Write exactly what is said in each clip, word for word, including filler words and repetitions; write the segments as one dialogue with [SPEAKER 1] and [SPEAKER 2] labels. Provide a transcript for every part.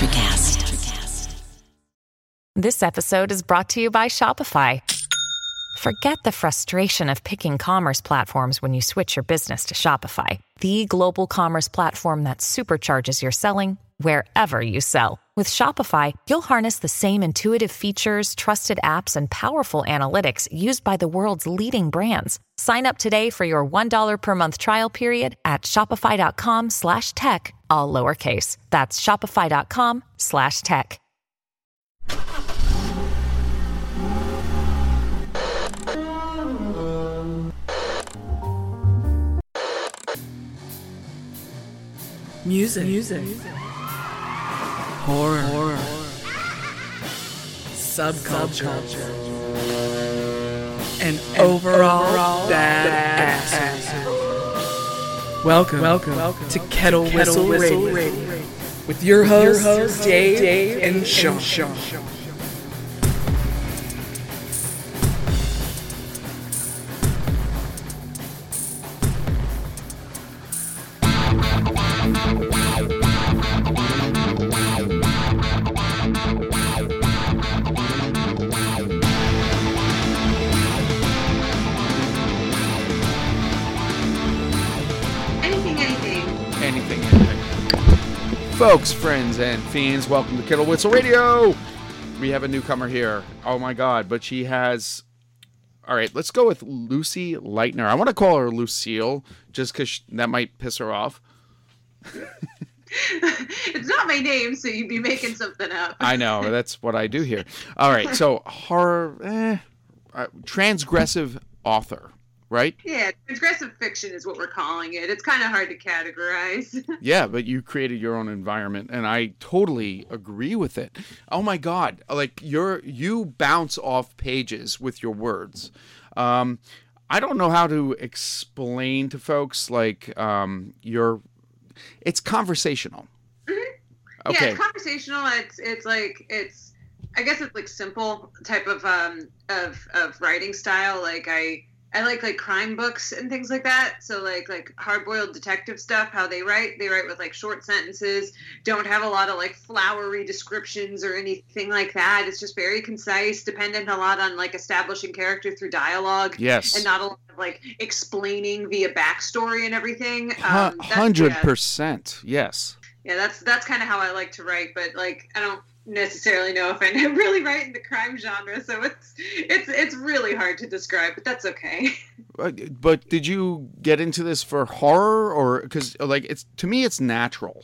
[SPEAKER 1] Electricast.
[SPEAKER 2] This episode is brought to you by Shopify. Forget the frustration of picking commerce platforms when you switch your business to Shopify, the global commerce platform that supercharges your selling wherever you sell. With Shopify, you'll harness the same intuitive features, trusted apps, and powerful analytics used by the world's leading brands. Sign up today for your one dollar per month trial period at shopify.com slash tech, all lowercase. That's shopify.com slash tech.
[SPEAKER 3] Music. Music. Horror. Horror. Subculture. Subculture. And, and overall, overall bad Welcome, welcome, welcome to Kettle, to Whistle, Whistle Radio. Radio. With your hosts, your host, Dave, Dave and Sean. Sean.
[SPEAKER 4] Folks, friends, and fiends, welcome to Kettle Whistle Radio. We have a newcomer here. Oh my god, but she has... All right, let's go with Lucy Lightner. I want to call her Lucille, just because that might piss her off.
[SPEAKER 5] It's not my name, so you'd be making something up.
[SPEAKER 4] I know, that's what I do here. All right, so horror, eh, uh, transgressive author. Right?
[SPEAKER 5] Yeah, transgressive fiction is what we're calling it. It's kind of hard to categorize.
[SPEAKER 4] Yeah, but you created your own environment, and I totally agree with it. Oh my God, like you're you bounce off pages with your words. Um, I don't know how to explain to folks like um, your. It's conversational.
[SPEAKER 5] Mm-hmm.
[SPEAKER 4] Okay.
[SPEAKER 5] Yeah, it's conversational. It's it's like it's. I guess it's like simple type of um of of writing style. Like I. I like like crime books and things like that. So like like hard-boiled detective stuff, how they write. They write with like short sentences, don't have a lot of like flowery descriptions or anything like that. It's just very concise, dependent a lot on like establishing character through dialogue.
[SPEAKER 4] Yes.
[SPEAKER 5] And not a lot of like explaining via backstory and everything.
[SPEAKER 4] Um, one hundred percent.
[SPEAKER 5] Yeah.
[SPEAKER 4] Yes.
[SPEAKER 5] Yeah, that's that's kind of how I like to write, but like I don't necessarily know if I really write in the crime genre, so it's it's it's really hard to describe, but that's okay.
[SPEAKER 4] But, but did you get into this for horror, or because like it's to me it's natural?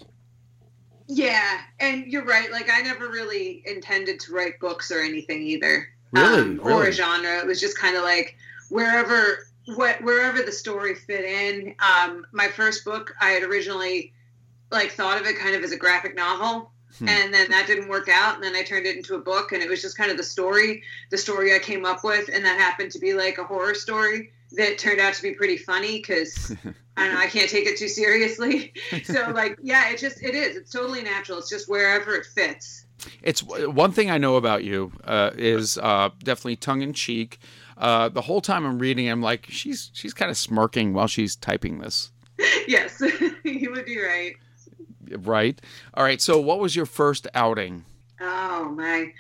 [SPEAKER 5] Yeah, and you're right. Like I never really intended to write books or anything either.
[SPEAKER 4] Really,
[SPEAKER 5] um,
[SPEAKER 4] really?
[SPEAKER 5] Or a genre. It was just kind of like wherever what wherever the story fit in. Um, my first book, I had originally like thought of it kind of as a graphic novel. Hmm. And then that didn't work out, and then I turned it into a book, and it was just kind of the story, the story I came up with, and that happened to be like a horror story that turned out to be pretty funny because I don't know, I can't take it too seriously. So like, yeah, it just it is. It's totally natural. It's just wherever it fits.
[SPEAKER 4] It's one thing I know about you uh, is uh, definitely tongue in cheek. Uh, the whole time I'm reading, I'm like, she's she's kind of smirking while she's typing this.
[SPEAKER 5] Yes, you would be right.
[SPEAKER 4] Right. All right. So what was your first outing?
[SPEAKER 5] Oh, my.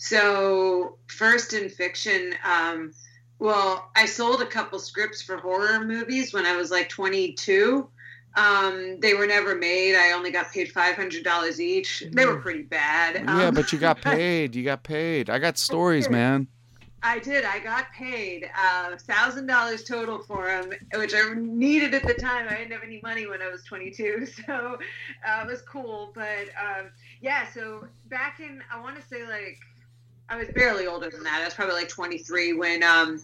[SPEAKER 5] So first in fiction, um, well, I sold a couple scripts for horror movies when I was like twenty-two. Um, they were never made. I only got paid five hundred dollars each. They were pretty bad.
[SPEAKER 4] Yeah,
[SPEAKER 5] um,
[SPEAKER 4] but you got paid. You got paid. I got stories, man.
[SPEAKER 5] I did. I got paid uh, one thousand dollars total for them, which I needed at the time. I didn't have any money when I was twenty-two, so uh, it was cool. But um, yeah, so back in, I want to say like, I was barely older than that. I was probably like twenty-three when um,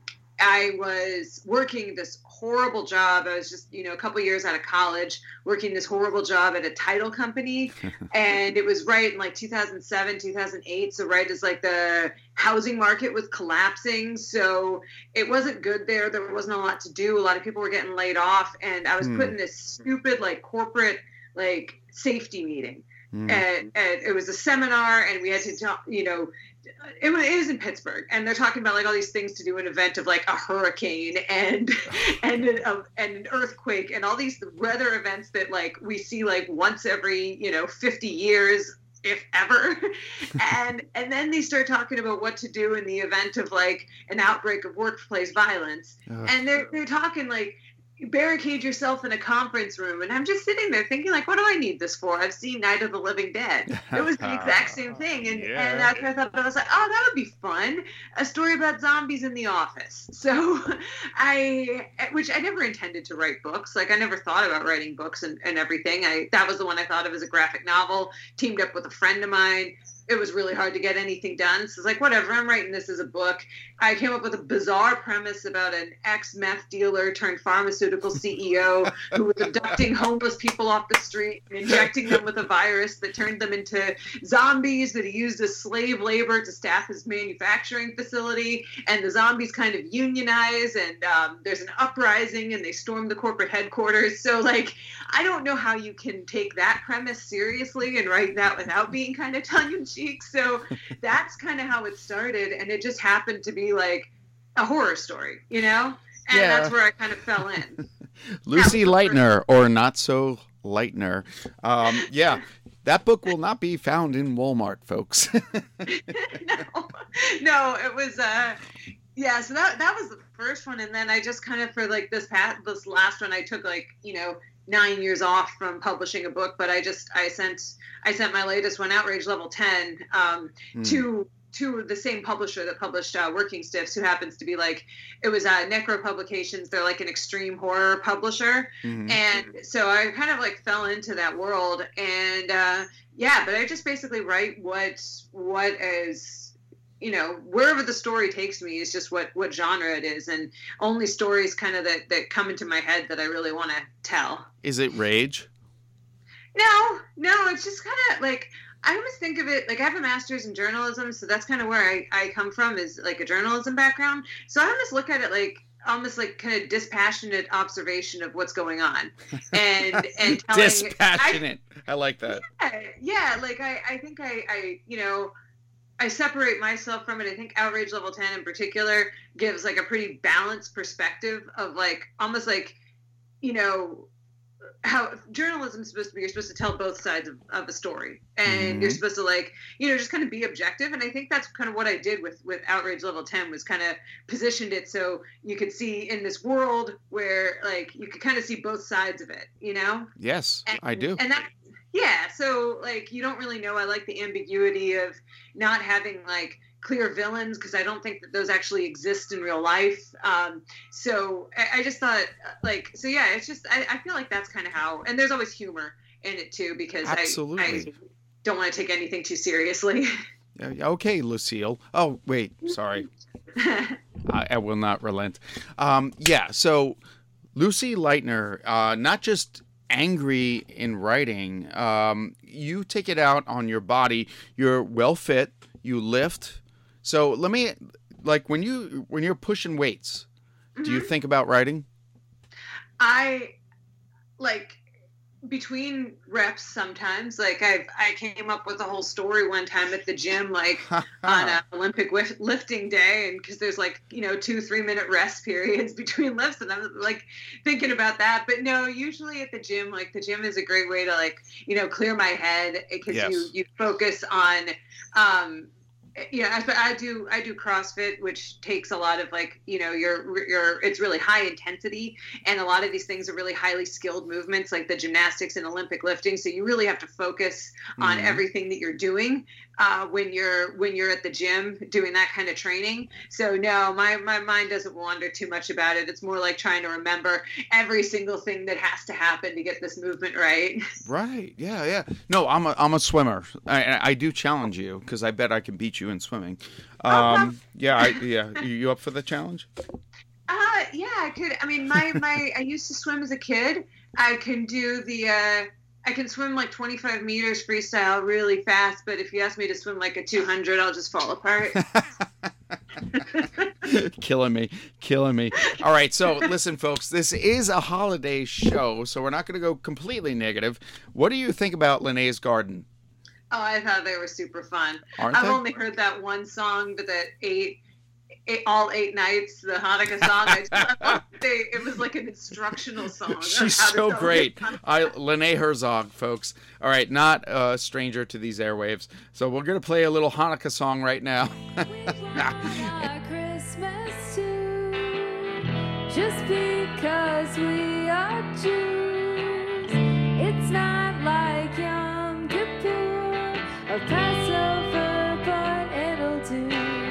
[SPEAKER 5] I was working this horrible job. I was just, you know, a couple years out of college working this horrible job at a title company. And it was right in like two thousand seven, two thousand eight. So right as like the housing market was collapsing. So it wasn't good there. There wasn't a lot to do. A lot of people were getting laid off. And I was
[SPEAKER 4] Hmm.
[SPEAKER 5] put in this stupid like corporate like safety meeting.
[SPEAKER 4] Hmm.
[SPEAKER 5] And, and it was a seminar, and we had to talk, you know, it was, it was in Pittsburgh, and they're talking about like all these things to do in an event of like a hurricane and and an, and an earthquake and all these weather events that like we see like once every, you know, fifty years if ever. and and then they start talking about what to do in the event of like an outbreak of workplace violence. Ugh. And they're they're talking like, barricade yourself in a conference room. And I'm just sitting there thinking, like, what do I need this for? I've seen Night of the Living Dead. It was the exact same thing. And, yeah. and after I thought, I was like, oh, that would be fun. A story about zombies in the office. So I, which I never intended to write books. Like, I never thought about writing books and, and everything. I That was the one I thought of as a graphic novel, teamed up with a friend of mine. It was really hard to get anything done. So it's like, whatever, I'm writing this as a book. I came up with a bizarre premise about an ex-meth dealer turned pharmaceutical C E O who was abducting homeless people off the street and injecting them with a virus that turned them into zombies that he used as slave labor to staff his manufacturing facility. And the zombies kind of unionize, and um, there's an uprising, and they storm the corporate headquarters. So, like, I don't know how you can take that premise seriously and write that without being kind of tongue-in-cheek. So that's kind of how it started, and it just happened to be like a horror story, you know? And yeah. that's where I kind of fell in.
[SPEAKER 4] Lucy Lightner, or Not So Lightner. Um, yeah, that book will not be found in Walmart, folks.
[SPEAKER 5] no, no, it was, uh, yeah, so that that was the first one. And then I just kind of, for like this past, this last one, I took like, you know, nine years off from publishing a book, but I just, I sent, I sent my latest one, Outrage Level ten, um, mm. to, to the same publisher that published uh, Working Stiffs, who happens to be like, it was uh, Necro Publications. They're like an extreme horror publisher. Mm-hmm. And so I kind of like fell into that world, and uh, yeah, but I just basically write what, what is, you know, wherever the story takes me is just what, what genre it is, and only stories kind of that, that come into my head that I really want to tell.
[SPEAKER 4] Is it rage?
[SPEAKER 5] No, no, it's just kind of like, I always think of it, like I have a master's in journalism, so that's kind of where I, I come from, is like a journalism background. So I almost look at it like, almost like kind of dispassionate observation of what's going on. And, and telling,
[SPEAKER 4] dispassionate. I, I like that.
[SPEAKER 5] Yeah, yeah, like I, I think I, I, you know, I separate myself from it. I think Outrage Level ten in particular gives like a pretty balanced perspective of like, almost like, you know, how journalism is supposed to be. You're supposed to tell both sides of, of a story, and mm-hmm. you're supposed to like, you know, just kind of be objective. And I think that's kind of what I did with, with Outrage Level ten, was kind of positioned it so you could see in this world where like you could kind of see both sides of it, you know?
[SPEAKER 4] Yes,
[SPEAKER 5] and,
[SPEAKER 4] I do.
[SPEAKER 5] And that, yeah. So like, you don't really know. I like the ambiguity of not having like clear villains, because I don't think that those actually exist in real life. Um, so I, I just thought like, so yeah, it's just, I, I feel like that's kind of how, and there's always humor in it too, because I, I don't want to take anything too seriously.
[SPEAKER 4] Okay, Lucille. Oh, wait, sorry. I, I will not relent. Um, yeah, so Lucy Lightner, uh, not just angry in writing, um, you take it out on your body. You're well fit, you lift. So let me, like, when you when you're pushing weights, mm-hmm. do you think about writing?
[SPEAKER 5] I like between reps sometimes. Like I I came up with a whole story one time at the gym, like on an Olympic wif- lifting day, and because there's like, you know, two three minute rest periods between lifts, and I'm like thinking about that. But no, usually at the gym, like the gym is a great way to like, you know, clear my head, because yes. you you focus on. Um, Yeah, I, I do. I do CrossFit, which takes a lot of like, you know, your your. It's really high intensity, and a lot of these things are really highly skilled movements, like the gymnastics and Olympic lifting. So you really have to focus on mm-hmm. everything that you're doing uh, when you're when you're at the gym doing that kind of training. So no, my my mind doesn't wander too much about it. It's more like trying to remember every single thing that has to happen to get this movement right.
[SPEAKER 4] Right. Yeah. Yeah. No, I'm a I'm a swimmer. I I do challenge you, because I bet I can beat you in swimming. Um, okay. Yeah, I, yeah. You up for the challenge?
[SPEAKER 5] Uh, yeah, I could. I mean, my, my I used to swim as a kid. I can do the. Uh, I can swim like twenty-five meters freestyle really fast. But if you ask me to swim like a two hundred, I'll just fall apart.
[SPEAKER 4] Killing me, killing me. All right, so listen, folks. This is a holiday show, so we're not going to go completely negative. What do you think about Linnaeus Garden?
[SPEAKER 5] Oh, I thought they were super fun.
[SPEAKER 4] Aren't
[SPEAKER 5] I've
[SPEAKER 4] they?
[SPEAKER 5] only heard that one song, but that eight eight, all eight nights, the Hanukkah song. I just, I loved it. They, it was like an instructional song.
[SPEAKER 4] She's so great. I, Lene Herzog, folks. All right, not a stranger to these airwaves. So we're going to play a little Hanukkah song right now.
[SPEAKER 1] Christmas too, just because we are Jews. It's not like Yom Kippur or Passover, but it'll do.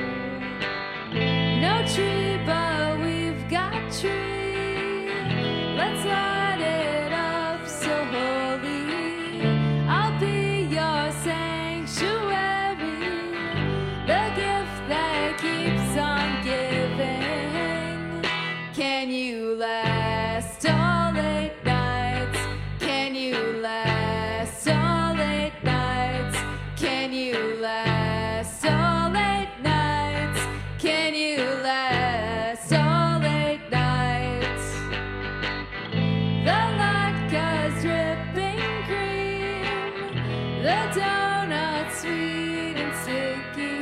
[SPEAKER 1] No tree, but we've got tree. Let's light it up so holy. I'll be your sanctuary, the gift that keeps on giving. Can you last all eight nights? Can you last all eight nights? Can you last all eight nights? Can you last all eight nights? The latkes dripping cream, the donuts sweet and sticky.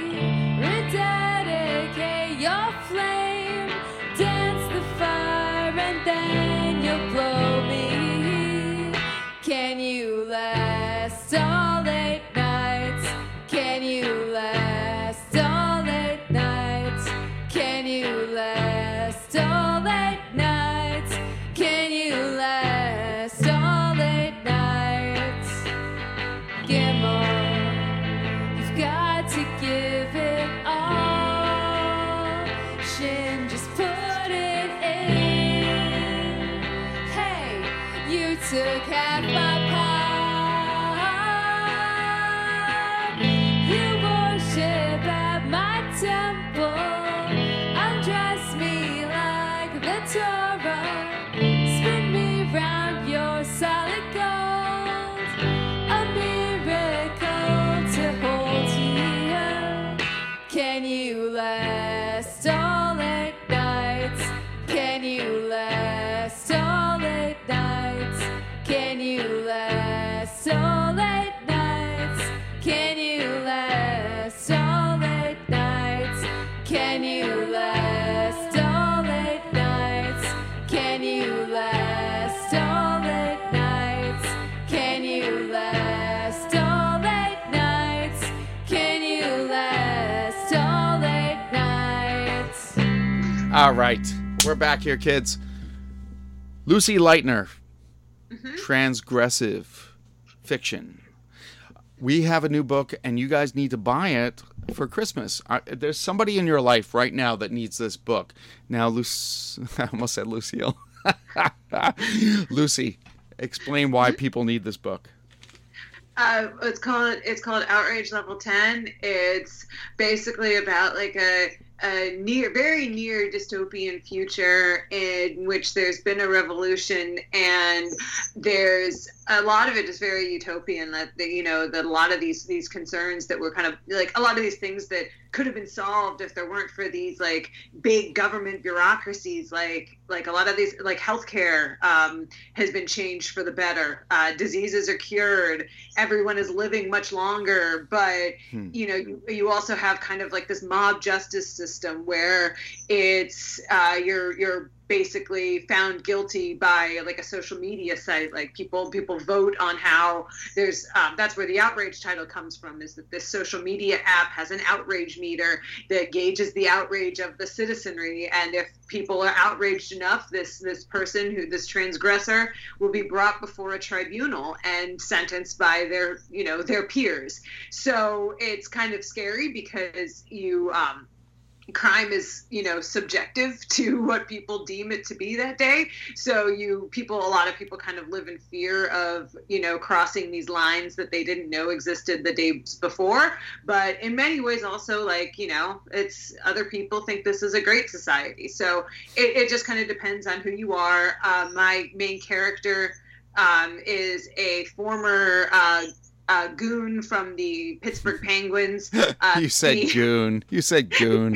[SPEAKER 1] Rededicate your flame, dance the fire, and then you'll blow me. Can you last all eight nights? Can you last all eight nights? Can you last all eight nights? Can you last all eight nights? Gimel, you've got to give it all. Shin, just put it in. Hey, you took half my part. You worship at my temple. Undress me like the Torah. Spin me round your solid gold. A miracle to hold here. Can you last all eight nights? Can you last all eight nights? Can you last all eight nights? Can you last all eight nights? Can you last all eight nights? Can you last all eight nights? Can you last all eight nights? Can you last all eight nights?
[SPEAKER 4] All right, we're back here, kids. Lucy Lightner, Transgressive Fiction. We have a new book, and you guys need to buy it for Christmas. I, there's somebody in your life right now that needs this book. Now, Lucy, I almost said Lucille. Lucy, explain why people need this book.
[SPEAKER 5] Uh, it's called it's called Outrage Level ten. It's basically about like a, a near, very near dystopian future in which there's been a revolution, and there's a lot of it is very utopian. That the, you know that a lot of these these concerns that were kind of like a lot of these things that could have been solved if there weren't for these like big government bureaucracies, like like a lot of these like healthcare um, has been changed for the better. Uh, diseases are cured. Everyone is living much longer, but hmm. you know you, you also have kind of like this mob justice system where it's uh, you're you're basically found guilty by like a social media site. Like people people vote on how there's um, that's where the outrage title comes from, is that this social media app has an outrage meter that gauges the outrage of the citizenry, and if people are outraged enough, this this person who this transgressor will be brought before a tribunal and sentenced by their you know their peers. So it's kind of scary because you um crime is, you know, subjective to what people deem it to be that day. So you people, a lot of people kind of live in fear of, you know, crossing these lines that they didn't know existed the days before. But in many ways also, like, you know, it's other people think this is a great society. So it, it just kind of depends on who you are. Uh, my main character um, is a former uh, Uh, goon from the Pittsburgh Penguins. Uh,
[SPEAKER 4] you said
[SPEAKER 5] he,
[SPEAKER 4] goon. You said goon.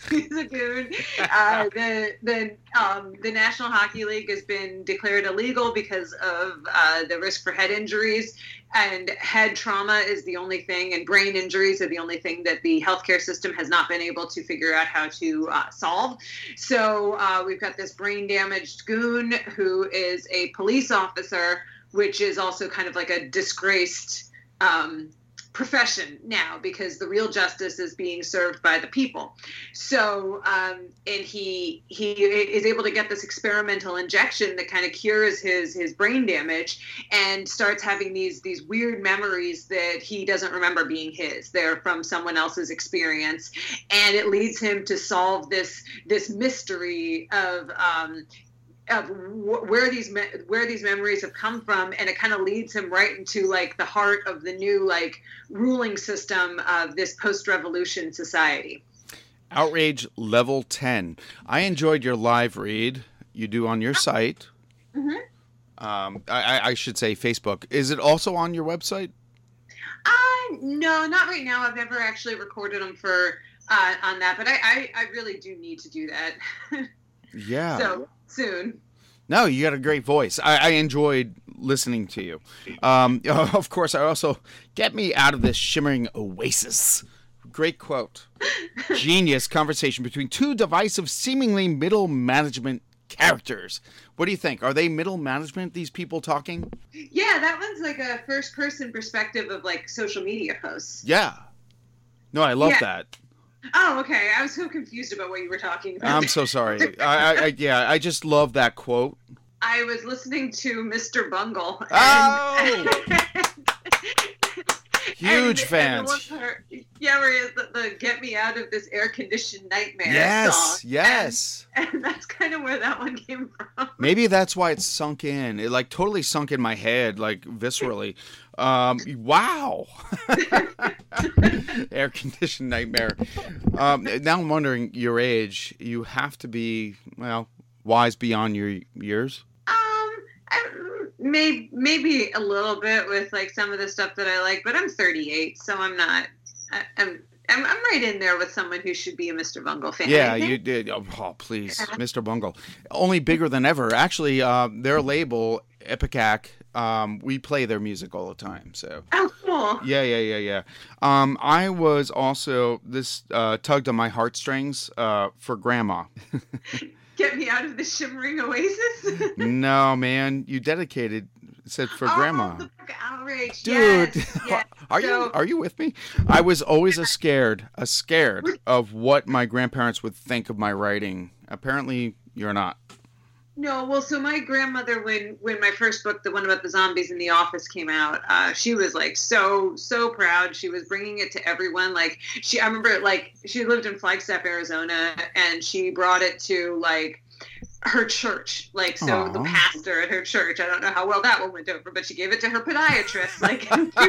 [SPEAKER 5] He's a goon. Uh, the the um, the National Hockey League has been declared illegal because of uh, the risk for head injuries, and head trauma is the only thing, and brain injuries are the only thing that the healthcare system has not been able to figure out how to uh, solve. So uh, we've got this brain damaged goon who is a police officer, which is also kind of like a disgraced um, profession now, because the real justice is being served by the people. So, um, and he he is able to get this experimental injection that kind of cures his his brain damage, and starts having these these weird memories that he doesn't remember being his. They're from someone else's experience, and it leads him to solve this this mystery of um, of wh- where these me- where these memories have come from, and it kind of leads him right into like the heart of the new like ruling system of this post-revolution society.
[SPEAKER 4] Outrage level ten. I enjoyed your live read you do on your site.
[SPEAKER 5] Mm-hmm.
[SPEAKER 4] Um, I, I should say Facebook. Is it also on your website?
[SPEAKER 5] Uh, no, not right now. I've never actually recorded them for uh, on that, but I, I, I really do need to do that.
[SPEAKER 4] Yeah.
[SPEAKER 5] So soon.
[SPEAKER 4] No, you got a great voice. I, I enjoyed listening to you. Um, of course, I also get me out of this shimmering oasis. Great quote. Genius conversation between two divisive, seemingly middle management characters. What do you think? Are they middle management, these people talking?
[SPEAKER 5] Yeah, that one's like a first person perspective of like social media posts.
[SPEAKER 4] Yeah. No, I love
[SPEAKER 5] Yeah.
[SPEAKER 4] that.
[SPEAKER 5] Oh, okay. I was so confused about what you were talking about.
[SPEAKER 4] I'm so sorry. I, I, I yeah, I just love that quote.
[SPEAKER 5] I was listening to Mister Bungle. And,
[SPEAKER 4] Oh! Huge
[SPEAKER 5] and,
[SPEAKER 4] fans.
[SPEAKER 5] And the one part, yeah, where he has the, the "Get Me Out of This Air-Conditioned Nightmare"
[SPEAKER 4] Yes,
[SPEAKER 5] song.
[SPEAKER 4] yes.
[SPEAKER 5] And, and that's kind of where that one came from.
[SPEAKER 4] Maybe that's why it's sunk in. It like totally sunk in my head, like viscerally. Um, wow. Air conditioned nightmare. Um, now I'm wondering your age. You have to be, well, wise beyond your years.
[SPEAKER 5] Um, I, maybe maybe a little bit with like some of the stuff that I like, but I'm thirty-eight, so I'm not. I, I'm. I'm, I'm right in there with someone who should be a Mister Bungle fan.
[SPEAKER 4] Yeah,
[SPEAKER 5] I think.
[SPEAKER 4] you did. Oh, oh, please, Mister Bungle. Only bigger than ever. Actually, uh, their label, Epicac, um, we play their music all the time. So.
[SPEAKER 5] Oh, cool.
[SPEAKER 4] Yeah, yeah, yeah, yeah. Um, I was also, this uh, tugged on my heartstrings uh, for Grandma.
[SPEAKER 5] Get me out of the shimmering oasis.
[SPEAKER 4] No, man, you dedicated. It said for
[SPEAKER 5] oh,
[SPEAKER 4] Grandma.
[SPEAKER 5] The book Outrage.
[SPEAKER 4] Dude,
[SPEAKER 5] Yes, yes.
[SPEAKER 4] are
[SPEAKER 5] So-
[SPEAKER 4] you are you with me? I was always a scared, a scared of what my grandparents would think of my writing. Apparently, you're not.
[SPEAKER 5] No, well, so my grandmother, when when my first book, the one about the zombies in the office, came out, uh, she was like so so proud. She was bringing it to everyone. Like she, I remember, like she lived in Flagstaff, Arizona, and she brought it to like her church. Like so, the
[SPEAKER 4] Aw.
[SPEAKER 5] pastor at her church. I don't know how well that one went over, but she gave it to her podiatrist. Like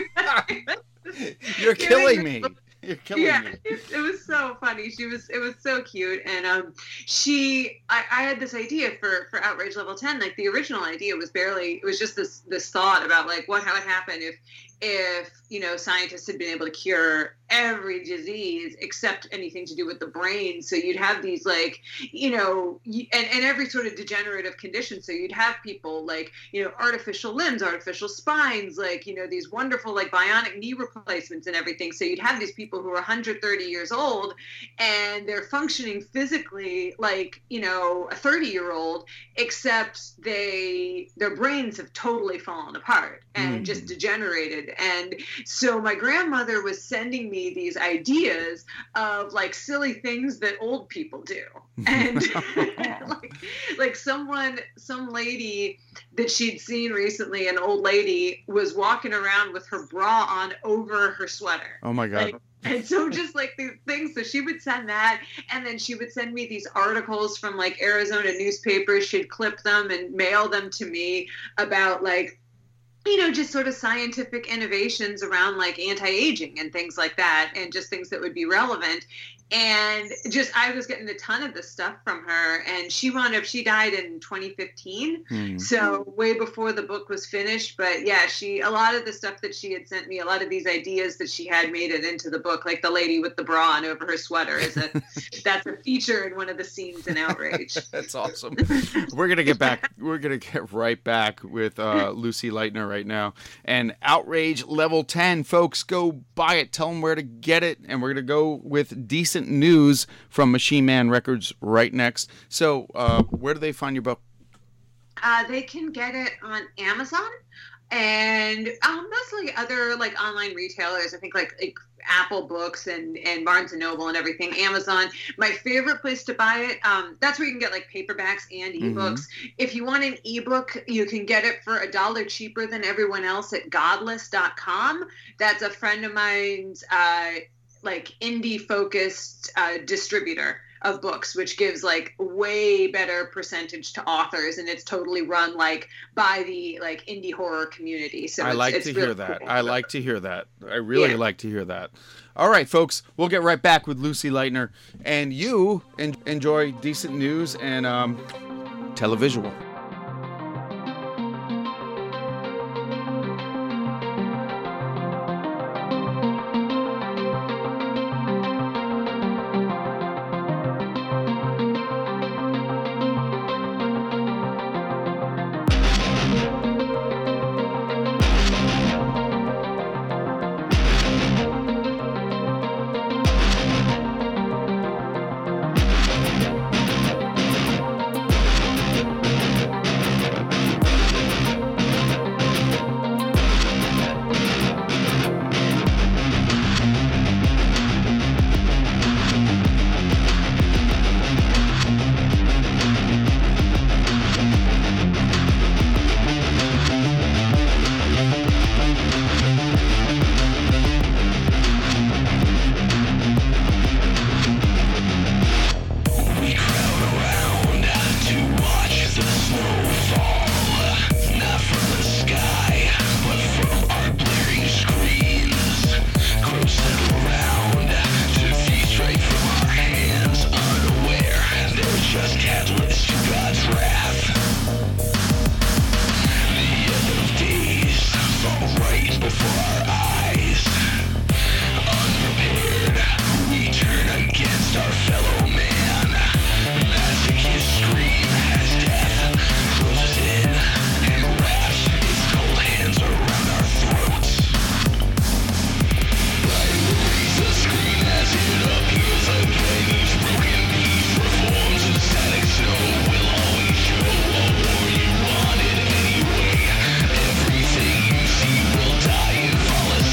[SPEAKER 4] You're killing me. You're killing
[SPEAKER 5] yeah,
[SPEAKER 4] me.
[SPEAKER 5] it, it was so funny. She was, it was so cute, and um, she, I, I had this idea for for Outrage Level ten. Like the original idea was barely, it was just this this thought about like what how would happen if if you know scientists had been able to cure every disease except anything to do with the brain. So you'd have these like you know y- and and every sort of degenerative condition. So you'd have people like you know artificial limbs, artificial spines, like you know these wonderful like bionic knee replacements and everything. So you'd have these people who are one hundred thirty years old and they're functioning physically like you know a thirty year old, except they their brains have totally fallen apart and
[SPEAKER 4] Mm.
[SPEAKER 5] just degenerated. And so my grandmother was sending me these ideas of like silly things that old people do. And like, like someone, some lady that she'd seen recently, an old lady, was walking around with her bra on over her sweater.
[SPEAKER 4] Oh my God.
[SPEAKER 5] Like, and so just like these things, so she would send that, and then she would send me these articles from like Arizona newspapers. She'd clip them and mail them to me about like, you know, just sort of scientific innovations around like anti-aging and things like that, and just things that would be relevant. And just, I was getting a ton of this stuff from her, and she wound up, she died in twenty fifteen. Mm. So way before the book was finished. But yeah, she, a lot of the stuff that she had sent me, a lot of these ideas that she had made it into the book, like the lady with the bra on over her sweater is a, that's a feature in one of the scenes in Outrage.
[SPEAKER 4] That's awesome. We're going to get back. We're going to get right back with uh, Lucy Lightner right now. And Outrage Level ten, folks, go buy it. Tell them where to get it. And we're going to go with Decent News from Machine Man Records right next. So uh, where do they find your book?
[SPEAKER 5] Uh, they can get it on Amazon and um, mostly other like online retailers. I think like, like Apple Books and, and Barnes and Noble and everything. Amazon, my favorite place to buy it. Um, that's where you can get like paperbacks and ebooks. Mm-hmm. If you want an ebook, you can get it for a dollar cheaper than everyone else at godless dot com. That's a friend of mine's uh, like indie focused uh, distributor of books, which gives like way better percentage to authors, and it's totally run like by the like indie horror community. So
[SPEAKER 4] I
[SPEAKER 5] it's,
[SPEAKER 4] like
[SPEAKER 5] it's
[SPEAKER 4] to
[SPEAKER 5] really
[SPEAKER 4] hear that.
[SPEAKER 5] cool.
[SPEAKER 4] I like to hear that. I really
[SPEAKER 5] Yeah.
[SPEAKER 4] like to hear that. All right, folks, we'll get right back with Lucy Lightner, and you en- enjoy Decent News and um, Televisual.
[SPEAKER 6] Everything you see will die and fall asleep.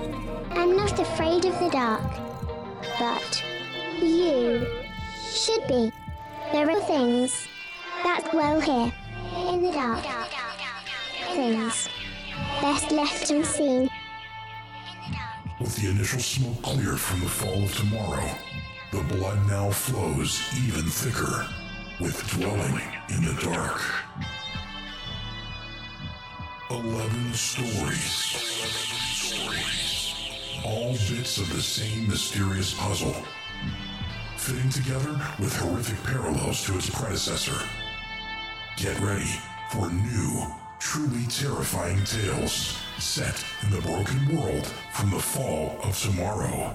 [SPEAKER 6] I'm not afraid of the dark, but you should be. There are things that dwell here in the dark. Things best left unseen.
[SPEAKER 7] With the initial smoke cleared from the fall of tomorrow, the blood now flows even thicker with dwelling in the dark. Eleven stories. All bits of the same mysterious puzzle, fitting together with horrific parallels to its predecessor. Get ready for new, truly terrifying tales set in the broken world from the fall of tomorrow.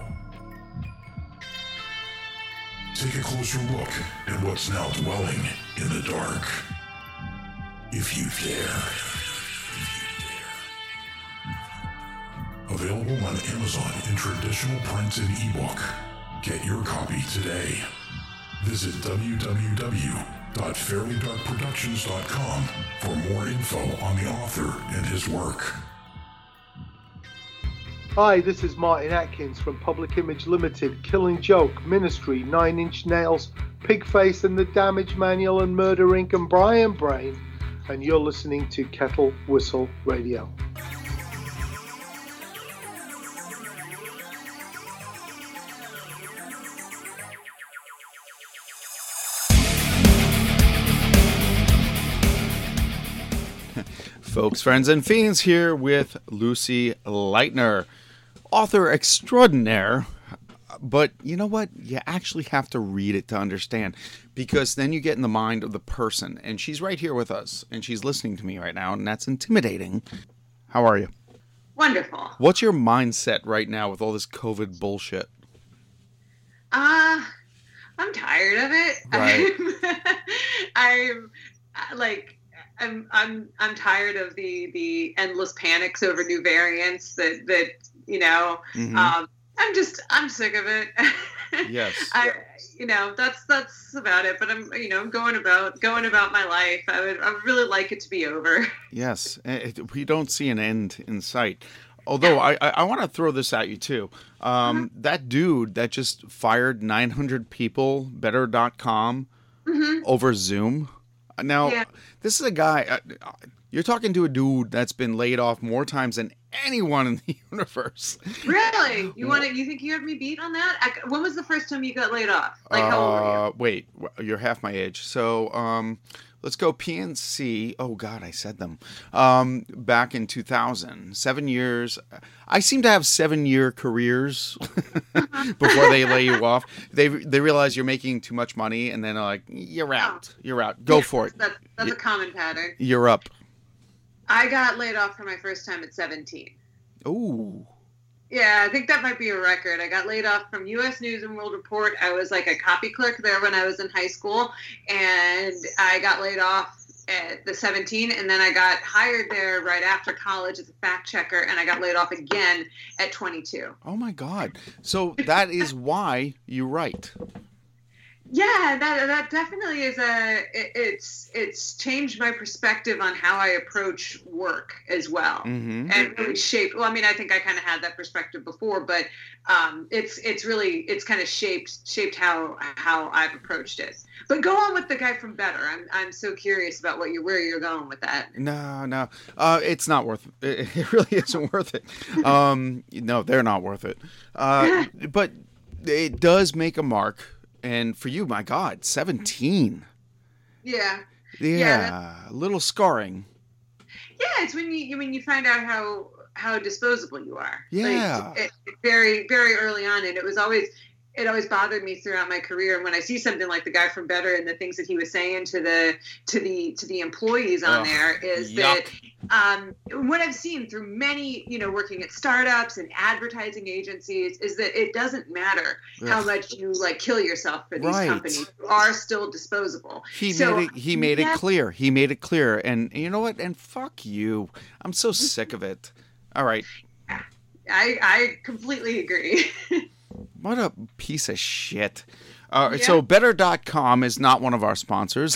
[SPEAKER 7] Take a closer look at what's now dwelling in the dark. If you dare. Available on Amazon in traditional print and ebook. Get your copy today. Visit w w w dot fairly dark productions dot com for more info on the author and his work.
[SPEAKER 8] Hi, this is Martin Atkins from Public Image Limited, Killing Joke, Ministry, Nine Inch Nails, Pigface and the Damage Manual and Murder Incorporated and Brian Brain, and you're listening to Kettle Whistle Radio.
[SPEAKER 4] Folks, friends, and fiends, here with Lucy Lightner, author extraordinaire. But you know what? You actually have to read it to understand, because then you get in the mind of the person. And she's right here with us, and she's listening to me right now, and that's intimidating. How are you?
[SPEAKER 5] Wonderful.
[SPEAKER 4] What's your mindset right now with all this COVID bullshit?
[SPEAKER 5] Uh, I'm tired of it.
[SPEAKER 4] Right.
[SPEAKER 5] I'm, I'm like... I'm I'm I'm tired of the the endless panics over new variants that that you know
[SPEAKER 4] Mm-hmm.
[SPEAKER 5] um, I'm just I'm sick of it.
[SPEAKER 4] Yes.
[SPEAKER 5] I you know that's that's about it. But I'm you know going about going about my life. I would I would really like it to be over.
[SPEAKER 4] Yes, it, we don't see an end in sight. Although I I, I want to throw this at you too. Um, mm-hmm. That dude that just fired nine hundred people, Better dot com, mm-hmm. over Zoom. Now, yeah. This is a guy, uh, you're talking to a dude that's been laid off more times than anyone in the universe.
[SPEAKER 5] Really? You want to? You think you have me beat on that? I, when was the first time you got laid off? Like, how old were you?
[SPEAKER 4] Wait, you're half my age. So, um, let's go P N C. Oh, God, I said them. Um, back in two thousand. Seven years. I seem to have seven-year careers before they lay you off. They they realize you're making too much money, and then they're like, you're out. You're out. Go
[SPEAKER 5] yeah,
[SPEAKER 4] for it.
[SPEAKER 5] That's, that's a common pattern.
[SPEAKER 4] You're up.
[SPEAKER 5] I got laid off for my first time at seventeen.
[SPEAKER 4] Ooh.
[SPEAKER 5] Yeah, I think that might be a record. I got laid off from U S News and World Report. I was like a copy clerk there when I was in high school, and I got laid off at the seventeen, and then I got hired there right after college as a fact checker, and I got laid off again at twenty-two.
[SPEAKER 4] Oh my God. So that is why you write.
[SPEAKER 5] Yeah, that that definitely is a it, it's it's changed my perspective on how I approach work as well,
[SPEAKER 4] mm-hmm.
[SPEAKER 5] and really shaped. Well, I mean, I think I kind of had that perspective before, but um, it's it's really it's kind of shaped shaped how how I've approached it. But go on with the guy from Better. I'm I'm so curious about what you where you're going with that.
[SPEAKER 4] No, no, uh, it's not worth it. It really isn't worth it. Um, no, they're not worth it. Uh, but it does make a mark. And for you, my God, seventeen.
[SPEAKER 5] Yeah.
[SPEAKER 4] Yeah, yeah a little scarring.
[SPEAKER 5] Yeah, it's when you when you find out how how disposable you are.
[SPEAKER 4] Yeah.
[SPEAKER 5] Like, it, it, very very early on, and it was always it always bothered me throughout my career. And when I see something like the guy from Better and the things that he was saying to the to the to the employees on
[SPEAKER 4] Ugh,
[SPEAKER 5] there is
[SPEAKER 4] yuck.
[SPEAKER 5] that um, what I've seen through many, you know, working at startups and advertising agencies is that it doesn't matter
[SPEAKER 4] Ugh.
[SPEAKER 5] how much you like kill yourself for these
[SPEAKER 4] Right.
[SPEAKER 5] companies. You are still disposable.
[SPEAKER 4] He
[SPEAKER 5] so,
[SPEAKER 4] made it. He made
[SPEAKER 5] yeah,
[SPEAKER 4] it clear. He made it clear. And you know what? And fuck you. I'm so sick of it. All right.
[SPEAKER 5] I I completely agree.
[SPEAKER 4] What a piece of shit. Uh,
[SPEAKER 5] Yeah.
[SPEAKER 4] So Better dot com is not one of our sponsors,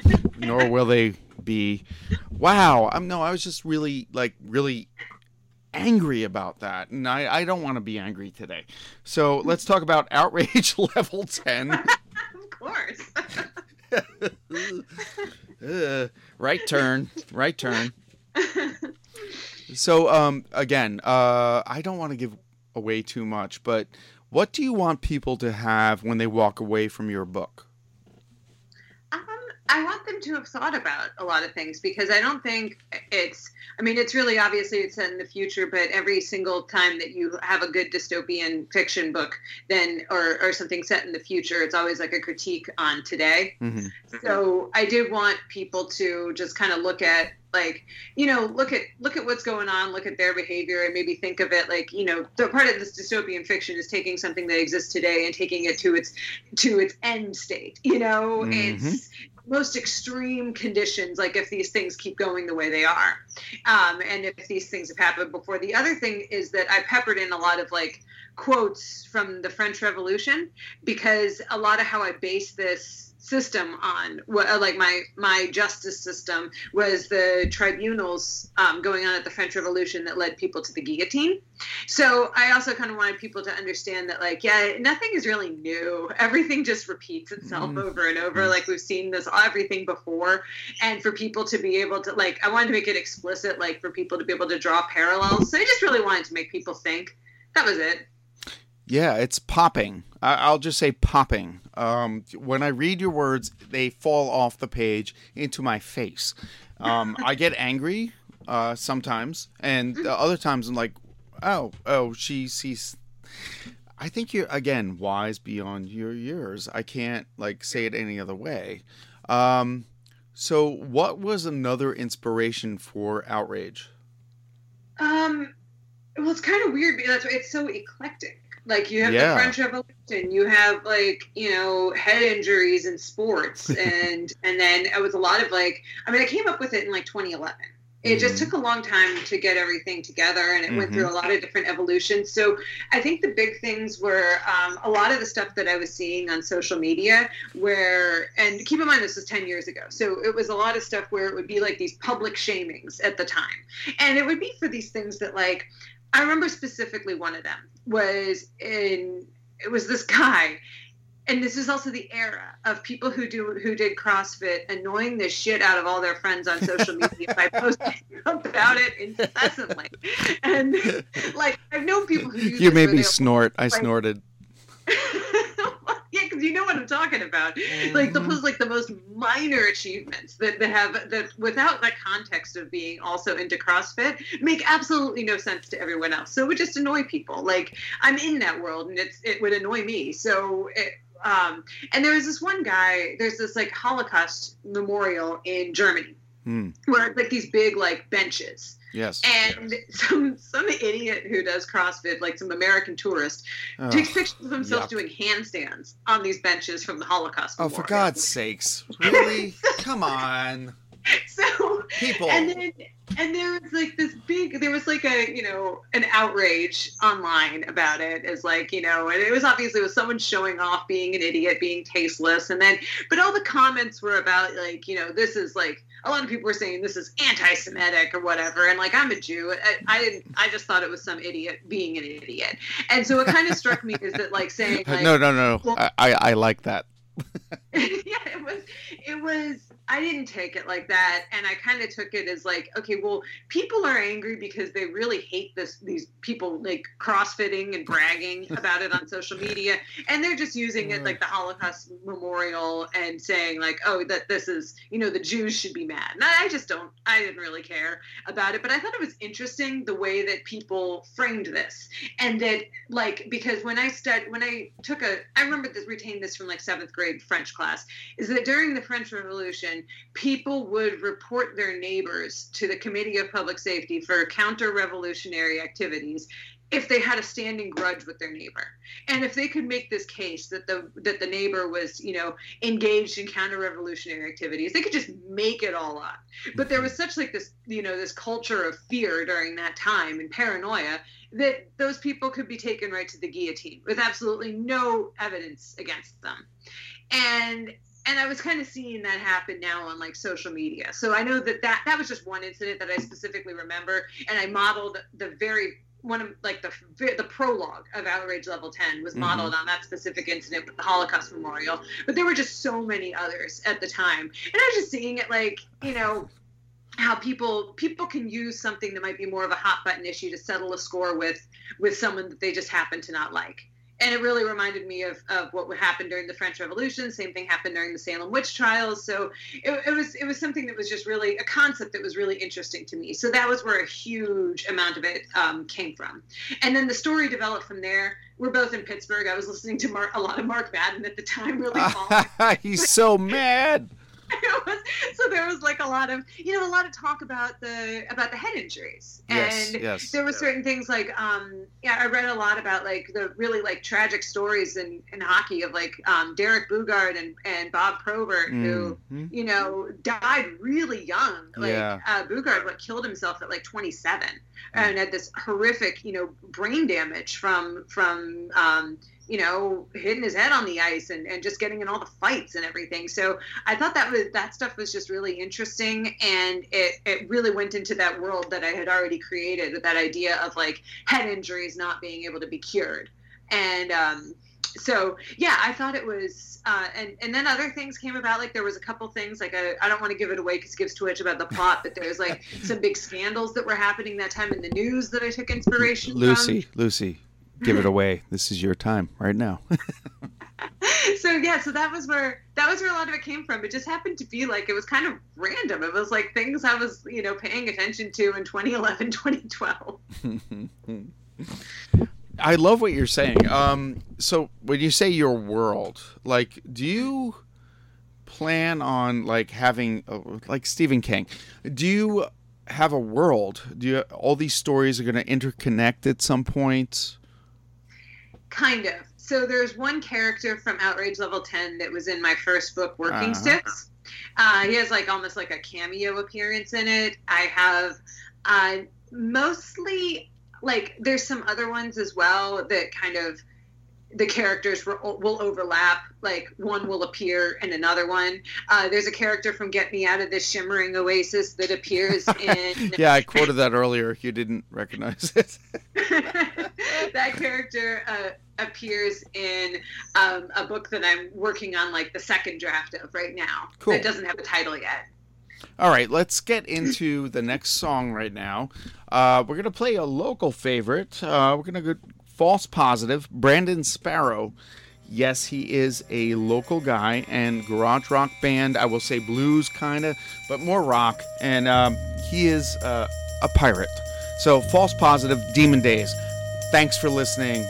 [SPEAKER 4] nor will they be. Wow. I'm no. I was just really like really angry about that, and I, I don't want to be angry today. So let's talk about outrage level ten.
[SPEAKER 5] Of course.
[SPEAKER 4] uh, right turn, right turn. So um, again, uh, I don't want to give away too much, but what do you want people to have when they walk away from your book?
[SPEAKER 5] Um, I want them to have thought about a lot of things, because I don't think it's, I mean, it's really obviously it's set in the future, but every single time that you have a good dystopian fiction book, then, or, or something set in the future, it's always like a critique on today. Mm-hmm. So I did want people to just kind of look at, like, you know, look at look at what's going on, look at their behavior, and maybe think of it like, you know, the part of this dystopian fiction is taking something that exists today and taking it to its to its end state. You know, mm-hmm. It's most extreme conditions, like if these things keep going the way they are, um, and if these things have happened before. The other thing is that I peppered in a lot of like quotes from the French Revolution, because a lot of how I base this system on, like my my justice system, was the tribunals um, going on at the French Revolution that led people to the guillotine. So I also kind of wanted people to understand that, like, yeah, nothing is really new. Everything just repeats itself mm. over and over. Like, we've seen this everything before, and for people to be able to, like, I wanted to make it explicit, like, for people to be able to draw parallels. So I just really wanted to make people think. That was it.
[SPEAKER 4] Yeah, it's popping. I'll just say popping. Um, when I read your words, they fall off the page into my face. Um, I get angry uh, sometimes, and uh, other times I'm like, oh, oh, she sees. I think you're, again, wise beyond your years. I can't, like, say it any other way. Um, so what was another inspiration for Outrage?
[SPEAKER 5] Um, well, it's kind of weird because it's so eclectic. Like, you have
[SPEAKER 4] yeah.
[SPEAKER 5] the French Revolution, you have, like, you know, head injuries in sports, and and then it was a lot of, like, I mean, I came up with it in, like, twenty eleven. It mm-hmm. just took a long time to get everything together, and it mm-hmm. went through a lot of different evolutions. So I think the big things were um, a lot of the stuff that I was seeing on social media where, and keep in mind this was ten years ago, so it was a lot of stuff where it would be, like, these public shamings at the time. And it would be for these things that, like, I remember specifically one of them was in, it was this guy, and this is also the era of people who do who did CrossFit annoying the shit out of all their friends on social media by posting about it incessantly. And, like, I've known people who do
[SPEAKER 4] You
[SPEAKER 5] this
[SPEAKER 4] made me
[SPEAKER 5] where
[SPEAKER 4] snort. I
[SPEAKER 5] like,
[SPEAKER 4] snorted.
[SPEAKER 5] Yeah, because you know what I'm talking about. Mm-hmm. Like, those, like, the most minor achievements that, that have, that without the context of being also into CrossFit, make absolutely no sense to everyone else. So it would just annoy people. Like, I'm in that world, and it's it would annoy me. So, it, um, and there was this one guy, there's this, like, Holocaust memorial in Germany, mm. where, like, these big, like, benches.
[SPEAKER 4] Yes.
[SPEAKER 5] And yes. some some idiot who does CrossFit, like some American tourist, oh, takes pictures of himself yuck. doing handstands on these benches from the Holocaust
[SPEAKER 4] Oh,
[SPEAKER 5] memorial.
[SPEAKER 4] For God's sakes. Really? Come on.
[SPEAKER 5] So,
[SPEAKER 4] people.
[SPEAKER 5] And then, and there was like this big, there was like a, you know, an outrage online about it, as like, you know, and it was obviously it was someone showing off being an idiot, being tasteless. And then, but all the comments were about, like, you know, this is like, a lot of people were saying this is anti-Semitic or whatever. And, like, I'm a Jew. I, I didn't, I just thought it was some idiot being an idiot. And so it kind of struck me is that, like, saying, like,
[SPEAKER 4] no, no, no,
[SPEAKER 5] well,
[SPEAKER 4] I, I, I like that.
[SPEAKER 5] Yeah, it was, it was, I didn't take it like that, and I kind of took it as like, okay, well, people are angry because they really hate this, these people, like, crossfitting and bragging about it on social media, and they're just using it like the Holocaust memorial and saying, like, oh, that this is, you know, the Jews should be mad. And I just don't, I didn't really care about it, but I thought it was interesting the way that people framed this, and that, like, because when I stud, when I took a, I remember this, retained this from, like, seventh grade French class, is that during the French Revolution, people would report their neighbors to the Committee of Public Safety for counter-revolutionary activities if they had a standing grudge with their neighbor. And if they could make this case that the that the neighbor was, you know, engaged in counter-revolutionary activities, they could just make it all up. But there was such, like, this, you know, this culture of fear during that time and paranoia that those people could be taken right to the guillotine with absolutely no evidence against them. And and I was kind of seeing that happen now on like social media. So I know that that, that was just one incident that I specifically remember. And I modeled the very, one of like the the prologue of Outrage Level ten was modeled mm-hmm. on that specific incident with the Holocaust Memorial. But there were just so many others at the time. And I was just seeing it like, you know, how people people can use something that might be more of a hot button issue to settle a score with with someone that they just happen to not like. And it really reminded me of, of what would happen during the French Revolution. Same thing happened during the Salem witch trials. So it, it was it was something that was just really a concept that was really interesting to me. So that was where a huge amount of it um, came from. And then the story developed from there. We're both in Pittsburgh. I was listening to Mark, a lot of Mark Madden at the time. Really,
[SPEAKER 4] he's so mad.
[SPEAKER 5] Was, so there was like a lot of, you know, a lot of talk about the about the head injuries, and
[SPEAKER 4] yes, yes.
[SPEAKER 5] there were certain things like, um, yeah, I read a lot about like the really like tragic stories in, in hockey of like um, Derek Bugard and, and Bob Probert, mm-hmm. who, you know, died really young. Like
[SPEAKER 4] yeah.
[SPEAKER 5] uh, Bugard like killed himself at like twenty-seven mm-hmm. and had this horrific, you know, brain damage from from. Um, you know, hitting his head on the ice and, and just getting in all the fights and everything. So I thought that was that stuff was just really interesting, and it, it really went into that world that I had already created with that idea of like head injuries not being able to be cured. And um, so, yeah, I thought it was, uh, and, and then other things came about, like there was a couple things, like a, I don't want to give it away because it gives too much about the plot, but there's like some big scandals that were happening that time in the news that I took inspiration
[SPEAKER 4] Lucy,
[SPEAKER 5] from.
[SPEAKER 4] Lucy, Lucy. Give it away. This is your time right now.
[SPEAKER 5] So yeah, so that was where that was where a lot of it came from. It just happened to be like it was kind of random. It was like things I was, you know, paying attention to in twenty eleven, twenty twelve.
[SPEAKER 4] I love what you're saying. Um, so when you say your world, like, do you plan on like having uh, like Stephen King? Do you have a world? Do you all these stories are going to interconnect at some point?
[SPEAKER 5] Kind of. So there's one character from Outrage Level ten that was in my first book, Working uh-huh. Sticks. Uh, he has like almost like a cameo appearance in it. I have uh, mostly like there's some other ones as well that kind of the characters will, will overlap. Like one will appear in another one. Uh, there's a character from Get Me Out of This Shimmering Oasis that appears in...
[SPEAKER 4] Yeah, I quoted that earlier. You didn't recognize it.
[SPEAKER 5] That character uh, appears in um, a book that I'm working on, like the second draft of right now.
[SPEAKER 4] Cool.
[SPEAKER 5] That doesn't have a title yet.
[SPEAKER 4] All right, let's get into the next song right now. Uh, we're going to play a local favorite. Uh, we're going to go False Positive, Brandon Sparrow. Yes, he is a local guy and garage rock band. I will say blues kind of, but more rock. And um, he is uh, a pirate. So False Positive, Demon Days. Thanks for listening.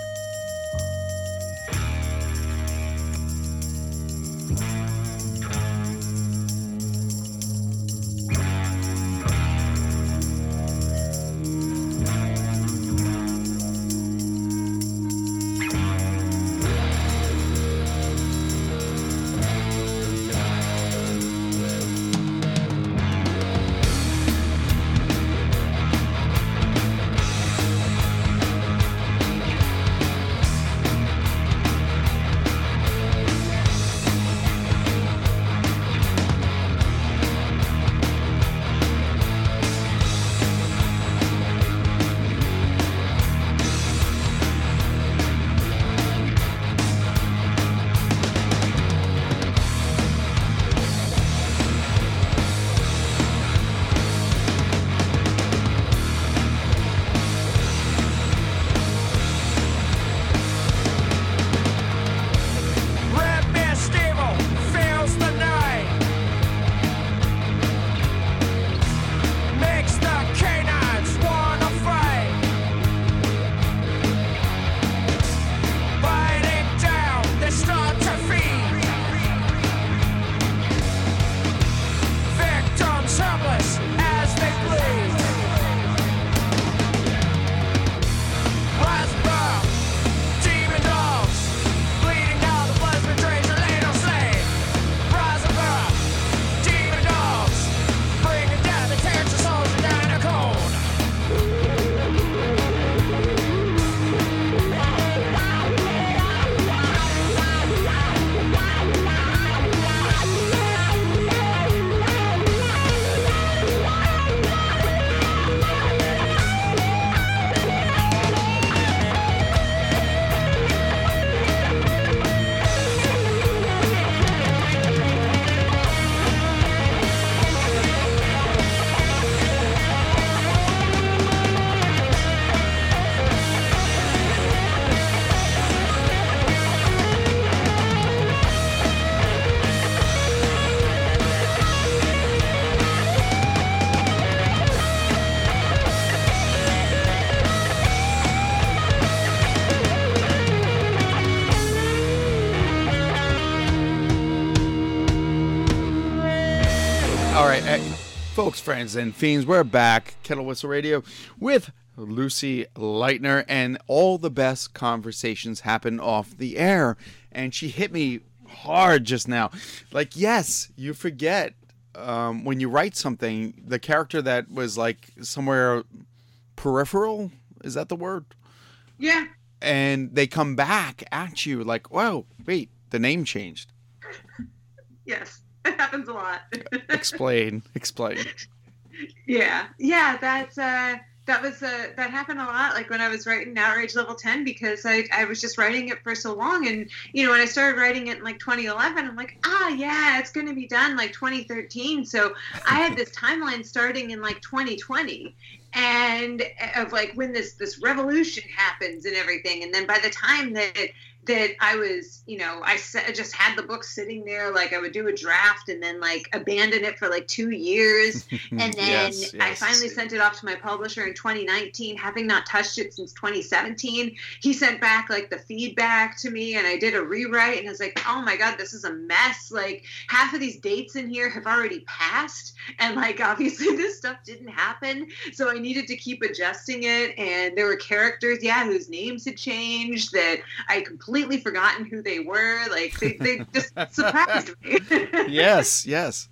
[SPEAKER 4] All right, uh, folks, friends, and fiends, we're back. Kettle Whistle Radio with Lucy Lightner, and all the best conversations happen off the air. And she hit me hard just now. Like, yes, you forget um, when you write something, the character that was like somewhere peripheral, is that the word?
[SPEAKER 5] Yeah.
[SPEAKER 4] And they come back at you like, whoa, wait, the name changed.
[SPEAKER 5] Yes. It happens a lot.
[SPEAKER 4] Explain. Explain.
[SPEAKER 5] Yeah. Yeah, that's uh that was uh that happened a lot, like when I was writing Outrage Level ten, because I I was just writing it for so long, and you know, when I started writing it in like twenty eleven, I'm like, ah yeah, it's gonna be done like twenty thirteen. So I had this timeline starting in like twenty twenty, and of like when this this revolution happens and everything, and then by the time that that I was, you know, I just had the book sitting there, like I would do a draft and then like abandon it for like two years. And then
[SPEAKER 4] Yes,
[SPEAKER 5] I
[SPEAKER 4] yes.
[SPEAKER 5] finally sent it off to my publisher in twenty nineteen, having not touched it since twenty seventeen. He sent back like the feedback to me, and I did a rewrite, and I was like, oh my God, this is a mess. Like half of these dates in here have already passed. And like, obviously this stuff didn't happen. So I needed to keep adjusting it. And there were characters, yeah, whose names had changed that I completely forgotten who they were. Like they, they just surprised me.
[SPEAKER 4] Yes, yes.